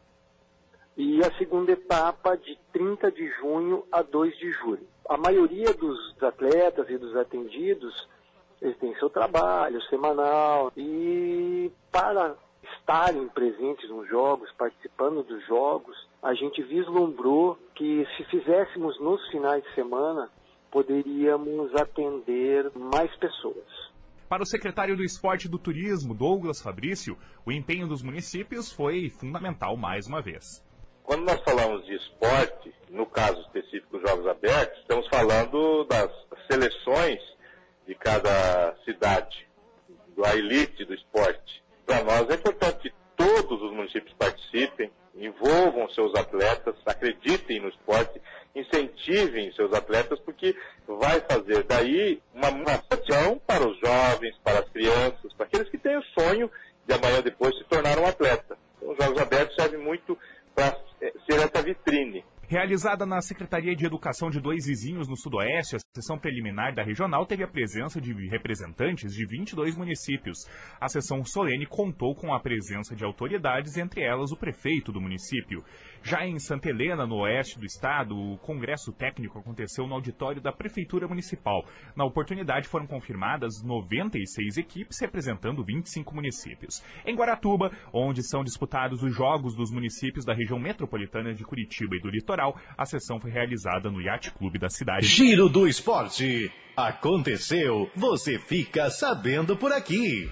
e a segunda etapa de trinta de junho a dois de julho. A maioria dos atletas e dos atendidos, eles têm seu trabalho semanal, e para estarem presentes nos jogos, participando dos jogos, a gente vislumbrou que se fizéssemos nos finais de semana, poderíamos atender mais pessoas. Para o secretário do Esporte e do Turismo, Douglas Fabrício, o empenho dos municípios foi fundamental mais uma vez. Quando nós falamos de esporte, no caso específico dos Jogos Abertos, estamos falando das seleções de cada cidade, da elite do esporte. Para nós é importante que todos os municípios participem, envolvam seus atletas, acreditem no esporte, incentivem seus atletas, porque vai fazer daí uma motivação para os jovens, para as crianças, para aqueles que têm o sonho de amanhã depois se tornar um atleta. Então, os Jogos Abertos servem muito para ser essa vitrine. Realizada na Secretaria de Educação de Dois Vizinhos, no Sudoeste, a sessão preliminar da regional teve a presença de representantes de vinte e dois municípios. A sessão solene contou com a presença de autoridades, entre elas o prefeito do município. Já em Santa Helena, no oeste do estado, o congresso técnico aconteceu no auditório da Prefeitura Municipal. Na oportunidade foram confirmadas noventa e seis equipes representando vinte e cinco municípios. Em Guaratuba, onde são disputados os jogos dos municípios da região metropolitana de Curitiba e do Litoral, a sessão foi realizada no Yacht Clube da cidade. Giro do Esporte. Aconteceu, você fica sabendo por aqui.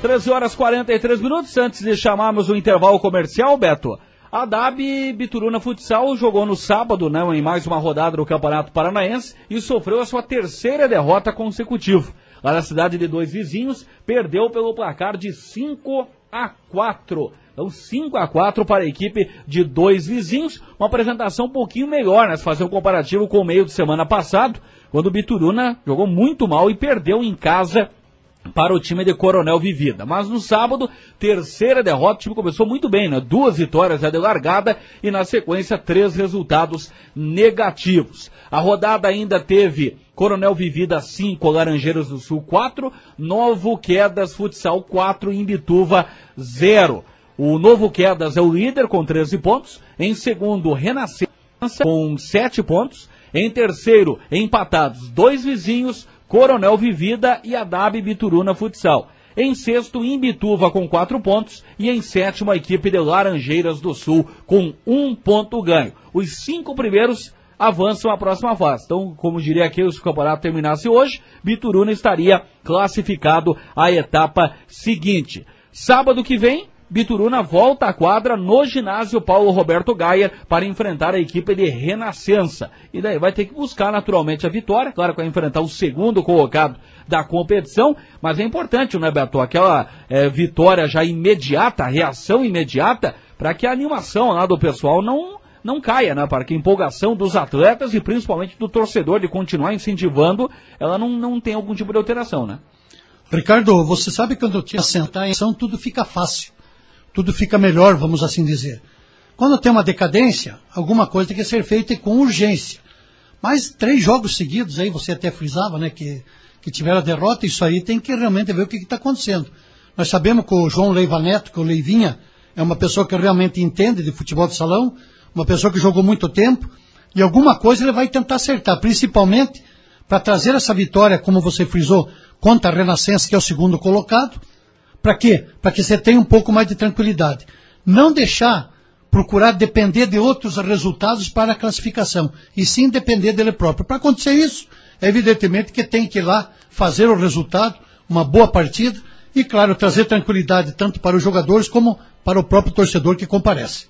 treze horas e quarenta e três minutos, antes de chamarmos o intervalo comercial, Beto, a D A B Bituruna Futsal jogou no sábado, né, em mais uma rodada do Campeonato Paranaense e sofreu a sua terceira derrota consecutiva. Lá na cidade de Dois Vizinhos, perdeu pelo placar de cinco a quatro. Então cinco a quatro para a equipe de Dois Vizinhos, uma apresentação um pouquinho melhor, né, se fazer um comparativo com o meio de semana passado, quando o Bituruna jogou muito mal e perdeu em casa para o time de Coronel Vivida. Mas no sábado, terceira derrota, o time começou muito bem, né? Duas vitórias de largada e na sequência três resultados negativos. A rodada ainda teve Coronel Vivida cinco, Laranjeiras do Sul quatro, Novo Quedas Futsal quatro, Imbituva zero. O Novo Quedas é o líder com treze pontos, em segundo Renascença com sete pontos, em terceiro empatados Dois Vizinhos, Coronel Vivida e a D A B Bituruna Futsal. Em sexto, Imbituva com quatro pontos e em sétimo, a equipe de Laranjeiras do Sul com um ponto ganho. Os cinco primeiros avançam à próxima fase. Então, como diria aqui, se o campeonato terminasse hoje, Bituruna estaria classificado à etapa seguinte. Sábado que vem, Bituruna volta à quadra no ginásio Paulo Roberto Gayer para enfrentar a equipe de Renascença. E daí vai ter que buscar naturalmente a vitória, claro que vai enfrentar o segundo colocado da competição, mas é importante, né, Beto, aquela é, vitória já imediata, reação imediata, para que a animação lá do pessoal não, não caia, né, para que a empolgação dos atletas e principalmente do torcedor de continuar incentivando, ela não, não tenha algum tipo de alteração, né? Ricardo, você sabe que quando eu tinha sentar em ação, tudo fica fácil. Tudo fica melhor, vamos assim dizer. Quando tem uma decadência, alguma coisa tem que ser feita com urgência. Mas três jogos seguidos, aí você até frisava, né, que, que tiveram a derrota, isso aí tem que realmente ver o que está acontecendo. Nós sabemos que o João Leiva Neto, que o Leivinha, é uma pessoa que realmente entende de futebol de salão, uma pessoa que jogou muito tempo, e alguma coisa ele vai tentar acertar, principalmente para trazer essa vitória, como você frisou, contra a Renascença, que é o segundo colocado. Para quê? Para que você tenha um pouco mais de tranquilidade. Não deixar, procurar depender de outros resultados para a classificação, e sim depender dele próprio. Para acontecer isso, evidentemente que tem que ir lá fazer o resultado, uma boa partida, e claro, trazer tranquilidade tanto para os jogadores como para o próprio torcedor que comparece.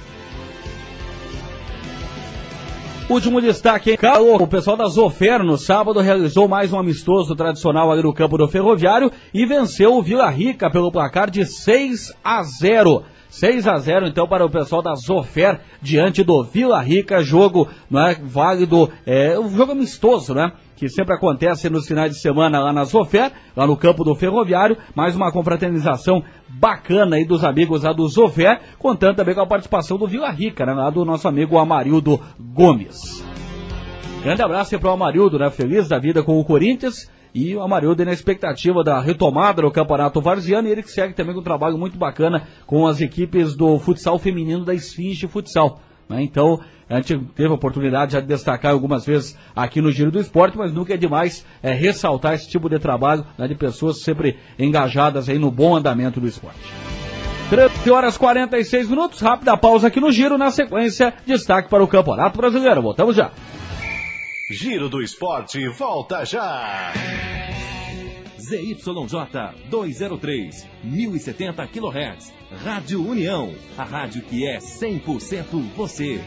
Último destaque, hein? O pessoal da Zofer no sábado realizou mais um amistoso tradicional ali no campo do Ferroviário e venceu o Vila Rica pelo placar de seis a zero. seis a zero então para o pessoal da Zofer diante do Vila Rica, jogo, não é, válido, é um jogo amistoso, né? Que sempre acontece nos finais de semana lá na Zofer, lá no campo do Ferroviário, mais uma confraternização bacana aí dos amigos lá do Zofer, contando também com a participação do Vila Rica, né, lá do nosso amigo Amarildo Gomes. Grande abraço aí para o Amarildo, né, feliz da vida com o Corinthians, e o Amarildo na expectativa da retomada do Campeonato Varziano, e ele que segue também com um trabalho muito bacana com as equipes do futsal feminino da Esfinge Futsal. Então, a gente teve a oportunidade de destacar algumas vezes aqui no Giro do Esporte, mas nunca é demais é, ressaltar esse tipo de trabalho, né, de pessoas sempre engajadas aí no bom andamento do esporte. treze horas e quarenta e seis minutos, rápida pausa aqui no Giro, na sequência, destaque para o Campeonato Brasileiro. Voltamos já. Giro do Esporte, volta já. Z Y J duzentos e três, mil e setenta quilohertz. Rádio União, a rádio que é cem por cento você.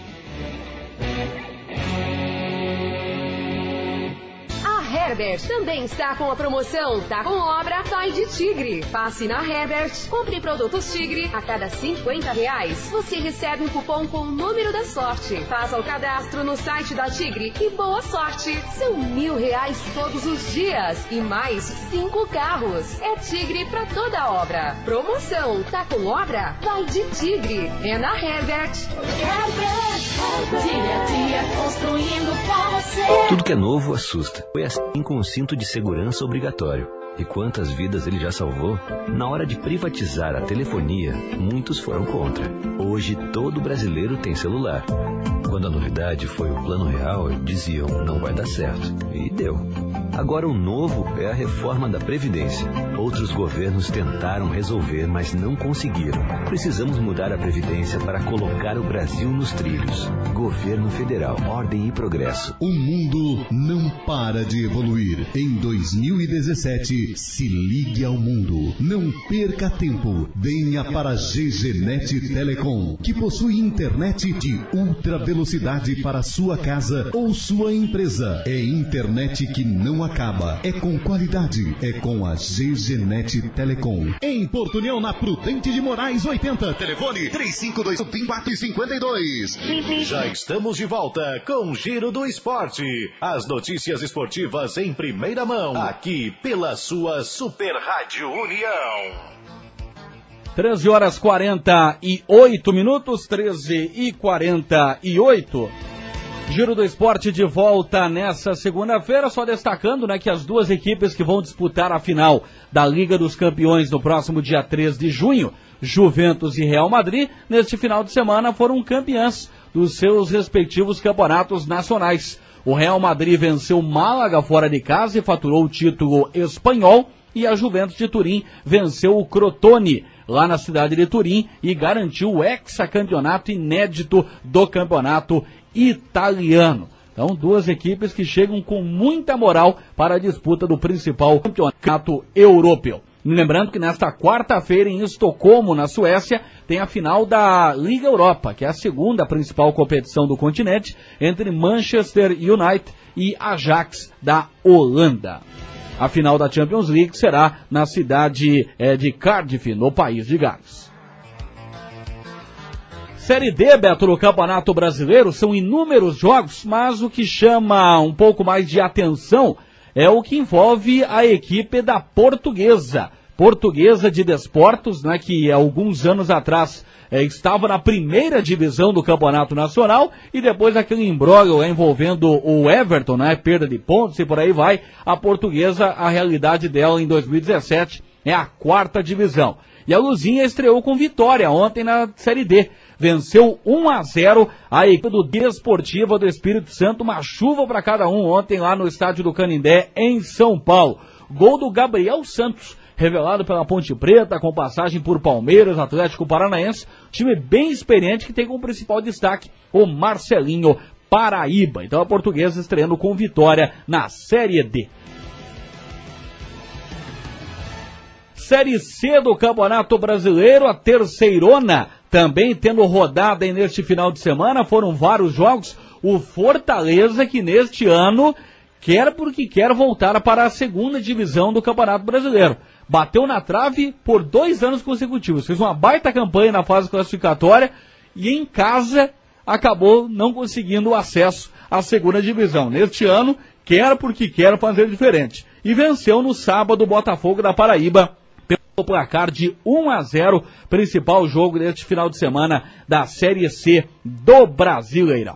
Herbert também está com a promoção Tá com Obra, vai de Tigre. Passe na Herbert, compre produtos Tigre a cada cinquenta reais. Você recebe um cupom com o número da sorte. Faça o cadastro no site da Tigre e boa sorte. São mil reais todos os dias e mais cinco carros. É Tigre pra toda obra. Promoção Tá com Obra, vai de Tigre. É na Herbert. Herbert, Herbert. Dia a dia construindo com você. Tudo que é novo assusta. Foi assim com o cinto de segurança obrigatório. E quantas vidas ele já salvou? Na hora de privatizar a telefonia, muitos foram contra. Hoje, todo brasileiro tem celular. Quando a novidade foi o Plano Real, diziam, não vai dar certo. E deu. Agora o novo é a reforma da Previdência. Outros governos tentaram resolver, mas não conseguiram. Precisamos mudar a Previdência para colocar o Brasil nos trilhos. Governo Federal, ordem e progresso. O mundo não para de evoluir. Em dois mil e dezessete, se ligue ao mundo. Não perca tempo. Venha para a G G Net Telecom, que possui internet de ultra velocidade para sua casa ou sua empresa. É internet que não acaba. É com qualidade. É com a G G Net Telecom. Em Porto União, na Prudente de Moraes oitenta. Telefone três cinco dois, quatro cinco dois. Já estamos de volta com Giro do Esporte. As notícias esportivas em primeira mão. Aqui pela sua Super Rádio União. treze horas e quarenta e oito minutos, treze e quarenta e oito. Giro do Esporte de volta nessa segunda-feira, só destacando, né, que as duas equipes que vão disputar a final da Liga dos Campeões no próximo dia três de junho, Juventus e Real Madrid, neste final de semana foram campeãs dos seus respectivos campeonatos nacionais. O Real Madrid venceu o Málaga fora de casa e faturou o título espanhol, e a Juventus de Turim venceu o Crotone lá na cidade de Turim e garantiu o hexacampeonato inédito do campeonato italiano. Então, duas equipes que chegam com muita moral para a disputa do principal campeonato europeu. Lembrando que nesta quarta-feira em Estocolmo, na Suécia, tem a final da Liga Europa, que é a segunda principal competição do continente, entre Manchester United e Ajax da Holanda. A final da Champions League será na cidade é, de Cardiff, no país de Gales. Série D, Beto, no Campeonato Brasileiro, são inúmeros jogos, mas o que chama um pouco mais de atenção é o que envolve a equipe da Portuguesa. Portuguesa de Desportos, né, que alguns anos atrás é, estava na primeira divisão do Campeonato Nacional, e depois daquele imbróglio é, envolvendo o Everton, né, perda de pontos e por aí vai, a Portuguesa, a realidade dela em dois mil e dezessete é a quarta divisão. E a Luzinha estreou com vitória ontem na Série D. Venceu um a zero a equipe do Desportiva do Espírito Santo, uma chuva para cada um ontem lá no estádio do Canindé, em São Paulo. Gol do Gabriel Santos, revelado pela Ponte Preta, com passagem por Palmeiras, Atlético Paranaense, time bem experiente que tem como principal destaque o Marcelinho Paraíba. Então a Portuguesa estreando com vitória na Série D. Série C do Campeonato Brasileiro, a terceirona, também tendo rodada aí neste final de semana, foram vários jogos. O Fortaleza, que neste ano quer porque quer voltar para a segunda divisão do Campeonato Brasileiro. Bateu na trave por dois anos consecutivos. Fez uma baita campanha na fase classificatória e em casa acabou não conseguindo o acesso à segunda divisão. Neste ano, quer porque quer fazer diferente. E venceu no sábado o Botafogo da Paraíba pelo placar de um a zero, principal jogo deste final de semana da Série C do Brasileirão.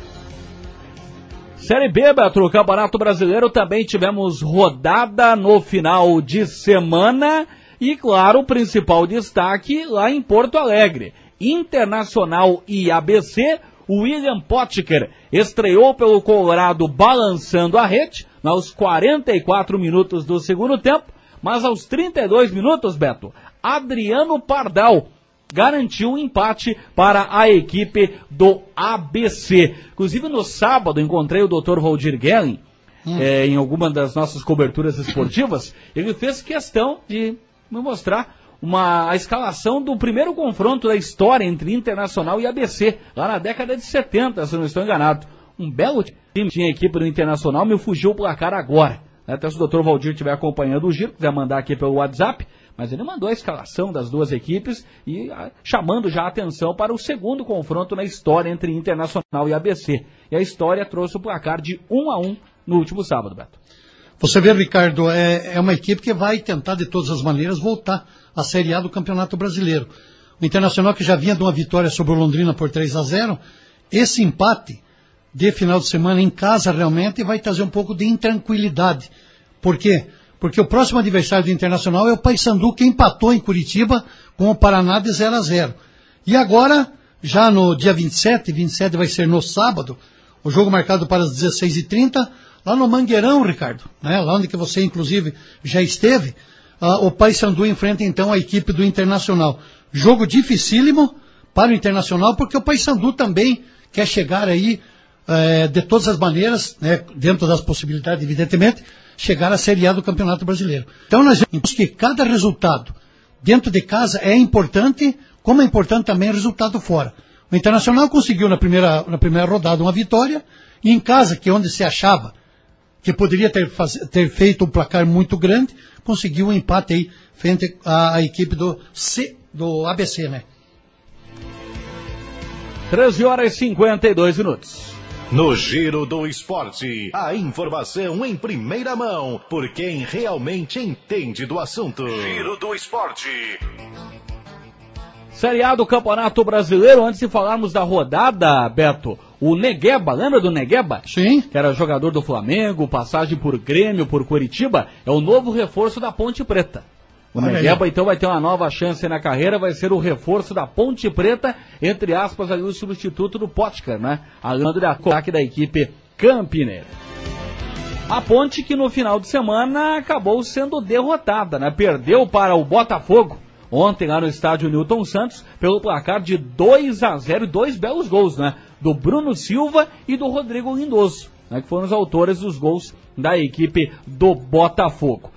Série B, Beto, no Campeonato Brasileiro também tivemos rodada no final de semana e, claro, o principal destaque lá em Porto Alegre. Internacional e A B C, o William Potker estreou pelo Colorado balançando a rede aos quarenta e quatro minutos do segundo tempo, mas aos trinta e dois minutos, Beto, Adriano Pardal garantiu um empate para a equipe do A B C. Inclusive, no sábado, encontrei o doutor Valdir Guelin, hum. é, em alguma das nossas coberturas esportivas. Ele fez questão de me mostrar uma, a escalação do primeiro confronto da história entre Internacional e A B C, lá na década de setenta, se não estou enganado. Um belo time tinha a equipe do Internacional, me fugiu o placar agora. Até se o doutor Valdir estiver acompanhando o giro, quiser mandar aqui pelo WhatsApp, mas ele mandou a escalação das duas equipes e ah, chamando já a atenção para o segundo confronto na história entre Internacional e A B C. E a história trouxe o placar de um a um no último sábado, Beto. Você vê, Ricardo, é, é uma equipe que vai tentar de todas as maneiras voltar à Série A do Campeonato Brasileiro. O Internacional, que já vinha de uma vitória sobre o Londrina por três a zero, esse empate de final de semana em casa realmente vai trazer um pouco de intranquilidade. Por quê? Porque o próximo adversário do Internacional é o Paysandu, que empatou em Curitiba com o Paraná de zero a zero. E agora, já no dia vinte e sete, vinte e sete vai ser no sábado, o jogo marcado para as dezesseis e trinta, lá no Mangueirão, Ricardo, né? Lá onde que você inclusive já esteve, uh, o Paysandu enfrenta então a equipe do Internacional. Jogo dificílimo para o Internacional, porque o Paysandu também quer chegar aí, uh, de todas as maneiras, né, dentro das possibilidades, evidentemente, chegar à Série A do Campeonato Brasileiro. Então nós vemos que cada resultado dentro de casa é importante, como é importante também o resultado fora. O Internacional conseguiu na primeira, na primeira rodada uma vitória, e em casa, que é onde se achava que poderia ter, faz, ter feito um placar muito grande, conseguiu um empate aí frente à, à equipe do, C, do A B C, né? treze horas e cinquenta e dois minutos. No Giro do Esporte, a informação em primeira mão, por quem realmente entende do assunto. Giro do Esporte. Série A do Campeonato Brasileiro, antes de falarmos da rodada, Beto, o Negueba, lembra do Negueba? Sim. Que era jogador do Flamengo, passagem por Grêmio, por Curitiba, é o novo reforço da Ponte Preta. O Olha Negueba, aí. Então, vai ter uma nova chance na carreira, vai ser o reforço da Ponte Preta, entre aspas, ali o substituto do Potker, né? Alando de ataque da equipe campineira. A Ponte que no final de semana acabou sendo derrotada, né? Perdeu para o Botafogo, ontem lá no estádio Newton Santos, pelo placar de dois a zero, dois belos gols, né? Do Bruno Silva e do Rodrigo Lindoso, né? Que foram os autores dos gols da equipe do Botafogo.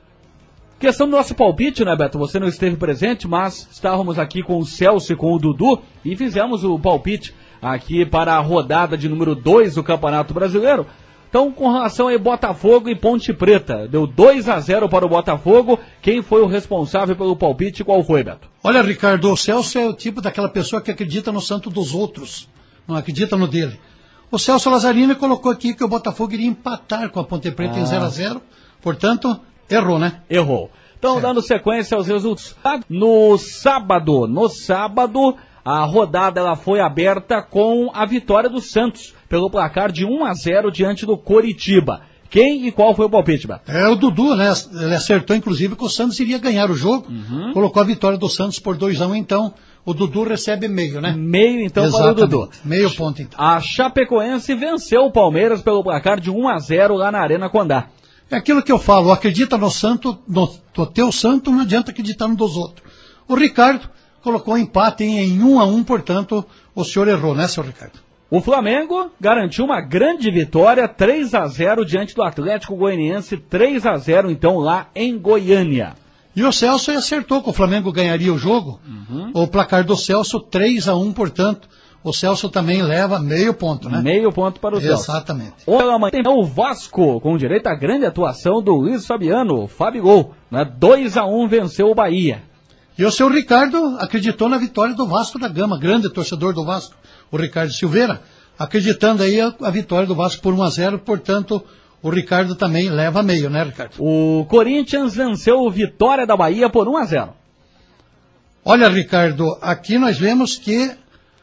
Questão do nosso palpite, né, Beto? Você não esteve presente, mas estávamos aqui com o Celso e com o Dudu e fizemos o palpite aqui para a rodada de número dois do Campeonato Brasileiro. Então, com relação a Botafogo e Ponte Preta, deu dois a zero para o Botafogo. Quem foi o responsável pelo palpite e qual foi, Beto? Olha, Ricardo, o Celso é o tipo daquela pessoa que acredita no santo dos outros, não acredita no dele. O Celso Lazzarini colocou aqui que o Botafogo iria empatar com a Ponte Preta ah. em zero a zero, portanto... Errou, né? Errou. Então, é. dando sequência aos resultados. No sábado, no sábado, a rodada ela foi aberta com a vitória do Santos, pelo placar de um a zero diante do Coritiba. Quem e qual foi o palpite, Beto? É o Dudu, né? Ele acertou, inclusive, que o Santos iria ganhar o jogo. Uhum. Colocou a vitória do Santos por dois a um, então o Dudu recebe meio, né? Meio, então, Exatamente. Para o Dudu. Meio ponto, então. A Chapecoense venceu o Palmeiras pelo placar de um a zero lá na Arena Condá. É aquilo que eu falo, acredita no santo, no, no teu santo, não adianta acreditar no dos outros. O Ricardo colocou empate em um a um, portanto, o senhor errou, né, senhor Ricardo? O Flamengo garantiu uma grande vitória, três a zero diante do Atlético Goianiense, três a zero então lá em Goiânia. E o Celso acertou que o Flamengo ganharia o jogo, uhum. O placar do Celso três a um, portanto, o Celso também leva meio ponto, né? Meio ponto para o Celso. Exatamente. Hoje tem o Vasco, com direito à grande atuação do Luiz Fabiano, Fabigol, né? dois a um venceu o Bahia. E o seu Ricardo acreditou na vitória do Vasco da Gama, grande torcedor do Vasco, o Ricardo Silveira, acreditando aí a, a vitória do Vasco por um a zero, portanto, o Ricardo também leva meio, né, Ricardo? O Corinthians venceu o Vitória da Bahia por um a zero. Olha, Ricardo, aqui nós vemos que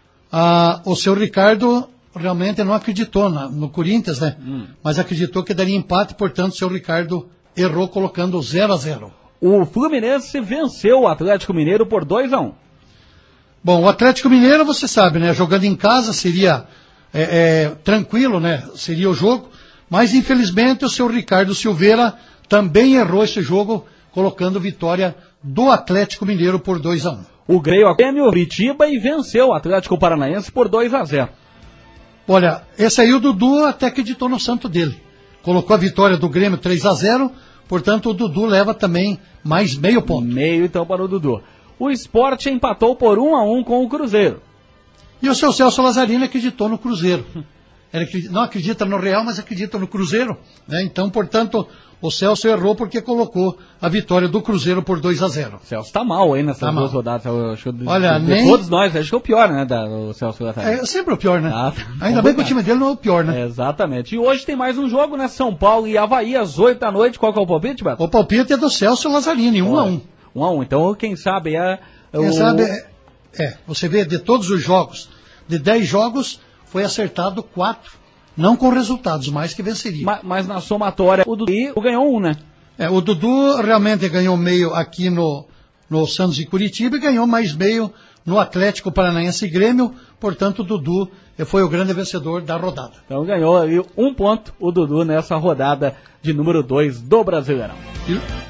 Ah, o seu Ricardo realmente não acreditou na, no Corinthians, né? Hum. Mas acreditou que daria empate, portanto, o seu Ricardo errou colocando zero a zero. O Fluminense venceu o Atlético Mineiro por dois a um. Bom, o Atlético Mineiro, você sabe, né? Jogando em casa seria é, é, tranquilo, né? Seria o jogo, mas infelizmente o seu Ricardo Silveira também errou esse jogo, colocando vitória do Atlético Mineiro por dois a um. O Grêmio Grêmio Curitiba e venceu o Atlético Paranaense por dois a zero. Olha, esse aí o Dudu até acreditou no santo dele. Colocou a vitória do Grêmio três a zero, portanto o Dudu leva também mais meio ponto. Meio então para o Dudu. O Sport empatou por um a um com o Cruzeiro. E o seu Celso Lazzarini acreditou no Cruzeiro. Ele não acredita no Real, mas acredita no Cruzeiro, né? Então, portanto, o Celso errou porque colocou a vitória do Cruzeiro por dois a zero. O Celso tá mal aí nessas tá duas mal. rodadas. Eu acho, Olha, de, nem... de todos nós, acho que é o pior, né, da, o Celso. É sempre o pior, né? Ah, Ainda bem que o time dele não é o pior, né? É, exatamente. E hoje tem mais um jogo, né? São Paulo e Avaí, às oito da noite. Qual que é o palpite, Beto? O palpite é do Celso Lazzarini, um a um. um a um. Então, quem sabe é... Quem o... sabe é... é... Você vê, de todos os jogos, de dez jogos, foi acertado quatro. Não com resultados, mais que venceria. Mas, mas na somatória, o Dudu ganhou um, né? É, o Dudu realmente ganhou meio aqui no, no Santos e Curitiba e ganhou mais meio no Atlético Paranaense e Grêmio. Portanto, o Dudu foi o grande vencedor da rodada. Então ganhou aí um ponto o Dudu nessa rodada de número dois do Brasileirão. E,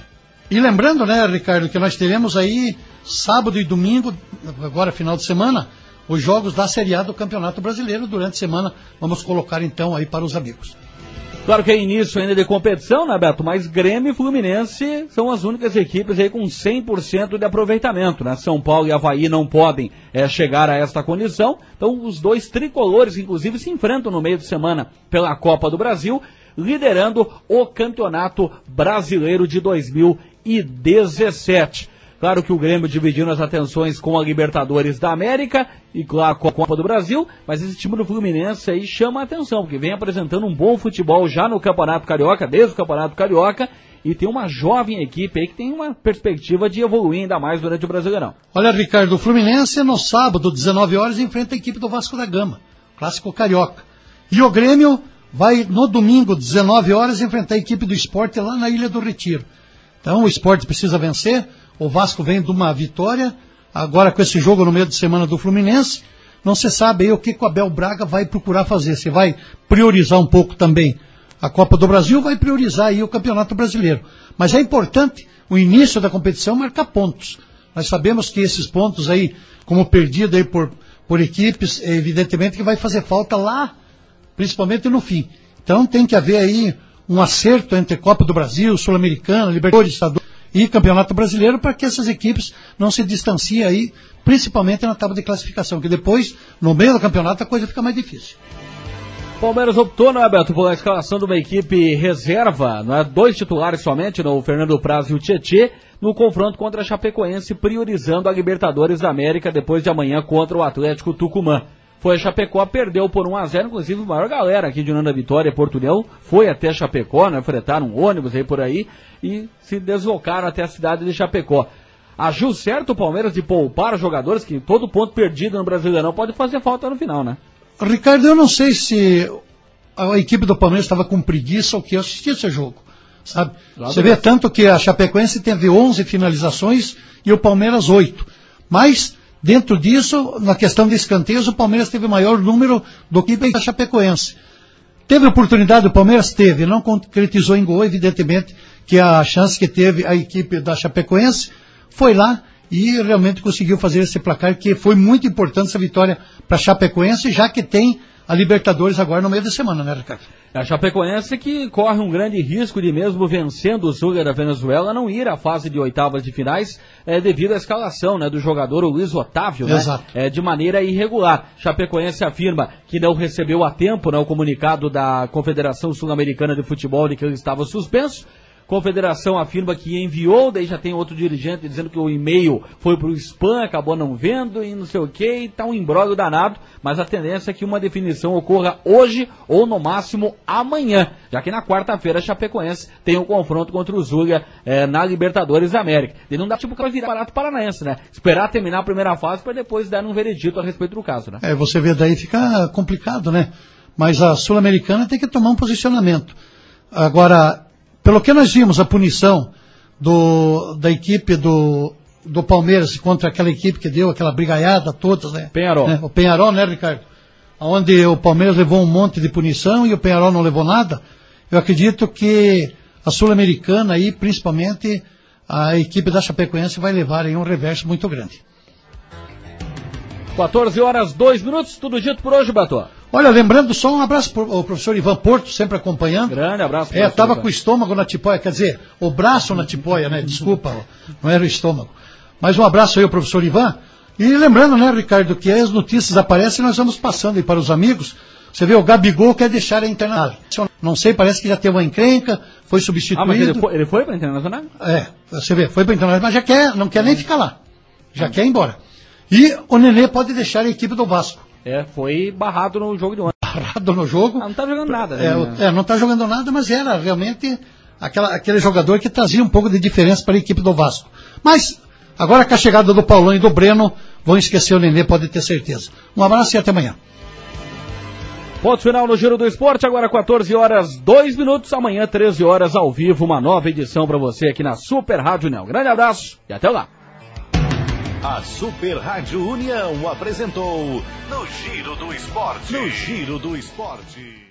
E lembrando, né, Ricardo, que nós teremos aí sábado e domingo, agora final de semana, os jogos da Série A do Campeonato Brasileiro. Durante a semana vamos colocar então aí para os amigos. Claro que é início ainda de competição, né, Beto? Mas Grêmio e Fluminense são as únicas equipes aí com cem por cento de aproveitamento, né? São Paulo e Avaí não podem é, chegar a esta condição. Então os dois tricolores, inclusive, se enfrentam no meio de semana pela Copa do Brasil, liderando o Campeonato Brasileiro de dois mil e dezessete. Claro que o Grêmio dividindo as atenções com a Libertadores da América e claro com a Copa do Brasil, mas esse time do Fluminense aí chama a atenção, porque vem apresentando um bom futebol já no Campeonato Carioca, desde o Campeonato Carioca, e tem uma jovem equipe aí que tem uma perspectiva de evoluir ainda mais durante o Brasileirão. Olha, Ricardo, o Fluminense no sábado, dezenove horas, enfrenta a equipe do Vasco da Gama, clássico carioca. E o Grêmio vai no domingo, dezenove horas, enfrentar a equipe do Sport lá na Ilha do Retiro. Então o Sport precisa vencer. O Vasco vem de uma vitória, agora com esse jogo no meio de semana do Fluminense, não se sabe aí o que o Abel Braga vai procurar fazer. Se vai priorizar um pouco também a Copa do Brasil, vai priorizar aí o Campeonato Brasileiro. Mas é importante o início da competição marcar pontos. Nós sabemos que esses pontos aí, como perdido aí por, por equipes, evidentemente que vai fazer falta lá, principalmente no fim. Então tem que haver aí um acerto entre Copa do Brasil, Sul-Americana, Libertadores, Estadual e Campeonato Brasileiro, para que essas equipes não se distanciem aí, principalmente na tábua de classificação, que depois, no meio do campeonato, a coisa fica mais difícil. Palmeiras optou, não é, Beto, por a escalação de uma equipe reserva, não é? Dois titulares somente, no Fernando Praz e o Tietê, no confronto contra a Chapecoense, priorizando a Libertadores da América depois de amanhã contra o Atlético Tucumã. Foi a Chapecó, perdeu por um a zero, inclusive a maior galera aqui de Nanda Vitória, Portunhol, foi até Chapecó, né, fretaram um ônibus aí por aí e se deslocaram até a cidade de Chapecó. Agiu certo o Palmeiras de poupar os jogadores, que todo ponto perdido no Brasileirão pode fazer falta no final, né? Ricardo, eu não sei se a equipe do Palmeiras estava com preguiça ou que eu assisti esse jogo, sabe? Claro. Você vê tanto que a Chapecoense teve onze finalizações e o Palmeiras oito, mas dentro disso, na questão de escanteios, o Palmeiras teve o maior número do que a Chapecoense. Teve oportunidade, o Palmeiras teve, não concretizou em gol, evidentemente, que a chance que teve a equipe da Chapecoense foi lá e realmente conseguiu fazer esse placar, que foi muito importante essa vitória para a Chapecoense, já que tem a Libertadores agora no meio da semana, né, Ricardo? A Chapecoense que corre um grande risco de, mesmo vencendo o Zulia da Venezuela, não ir à fase de oitavas de finais é, devido à escalação, né, do jogador o Luiz Otávio, né, é, de maneira irregular. Chapecoense afirma que não recebeu a tempo, né, o comunicado da Confederação Sul-Americana de Futebol de que ele estava suspenso. Confederação afirma que enviou, daí já tem outro dirigente dizendo que o e-mail foi pro spam, acabou não vendo e não sei o que, e tá um imbróglio danado, mas a tendência é que uma definição ocorra hoje ou no máximo amanhã, já que na quarta-feira a Chapecoense tem um confronto contra o Zulia é, na Libertadores da América. E não dá tipo para virar barato paranaense, né? Esperar terminar a primeira fase para depois dar um veredito a respeito do caso, né? É, você vê daí fica complicado, né? Mas a Sul-Americana tem que tomar um posicionamento. Agora, pelo que nós vimos, a punição do, da equipe do, do Palmeiras contra aquela equipe que deu aquela brigaiada toda, né? Penharol. Né? O Penharol, né, Ricardo? Onde o Palmeiras levou um monte de punição e o Penharol não levou nada. Eu acredito que a Sul-Americana aí, principalmente, a equipe da Chapecoense vai levar aí um reverso muito grande. quatorze horas, dois minutos, tudo dito por hoje, Batô. Olha, lembrando só um abraço para o professor Ivan Porto, sempre acompanhando. Grande abraço. É, estava com o estômago na tipóia, quer dizer, o braço na tipóia, né? Desculpa, não era o estômago. Mas um abraço aí ao professor Ivan. E lembrando, né, Ricardo, que as notícias aparecem e nós vamos passando aí para os amigos. Você vê, o Gabigol quer deixar a Internacional. Não sei, parece que já teve uma encrenca, foi substituído. Ah, mas ele foi, ele foi para a Internacional? É, você vê, foi para a Internacional, mas já quer, não quer nem ficar lá. Já hum. quer ir embora. E o Nenê pode deixar a equipe do Vasco. É, foi barrado no jogo de ontem. Barrado no jogo. Ah, não tá jogando nada, né? É, é, não tá jogando nada, mas era realmente aquela, aquele jogador que trazia um pouco de diferença para a equipe do Vasco. Mas, agora com a chegada do Paulão e do Breno, vão esquecer o Nenê, pode ter certeza. Um abraço e até amanhã. Ponto final no Giro do Esporte, agora quatorze horas, dois minutos, amanhã treze horas ao vivo, uma nova edição para você aqui na Super Rádio União. Grande abraço e até lá. A Super Rádio União apresentou No Giro do Esporte. No Giro do Esporte.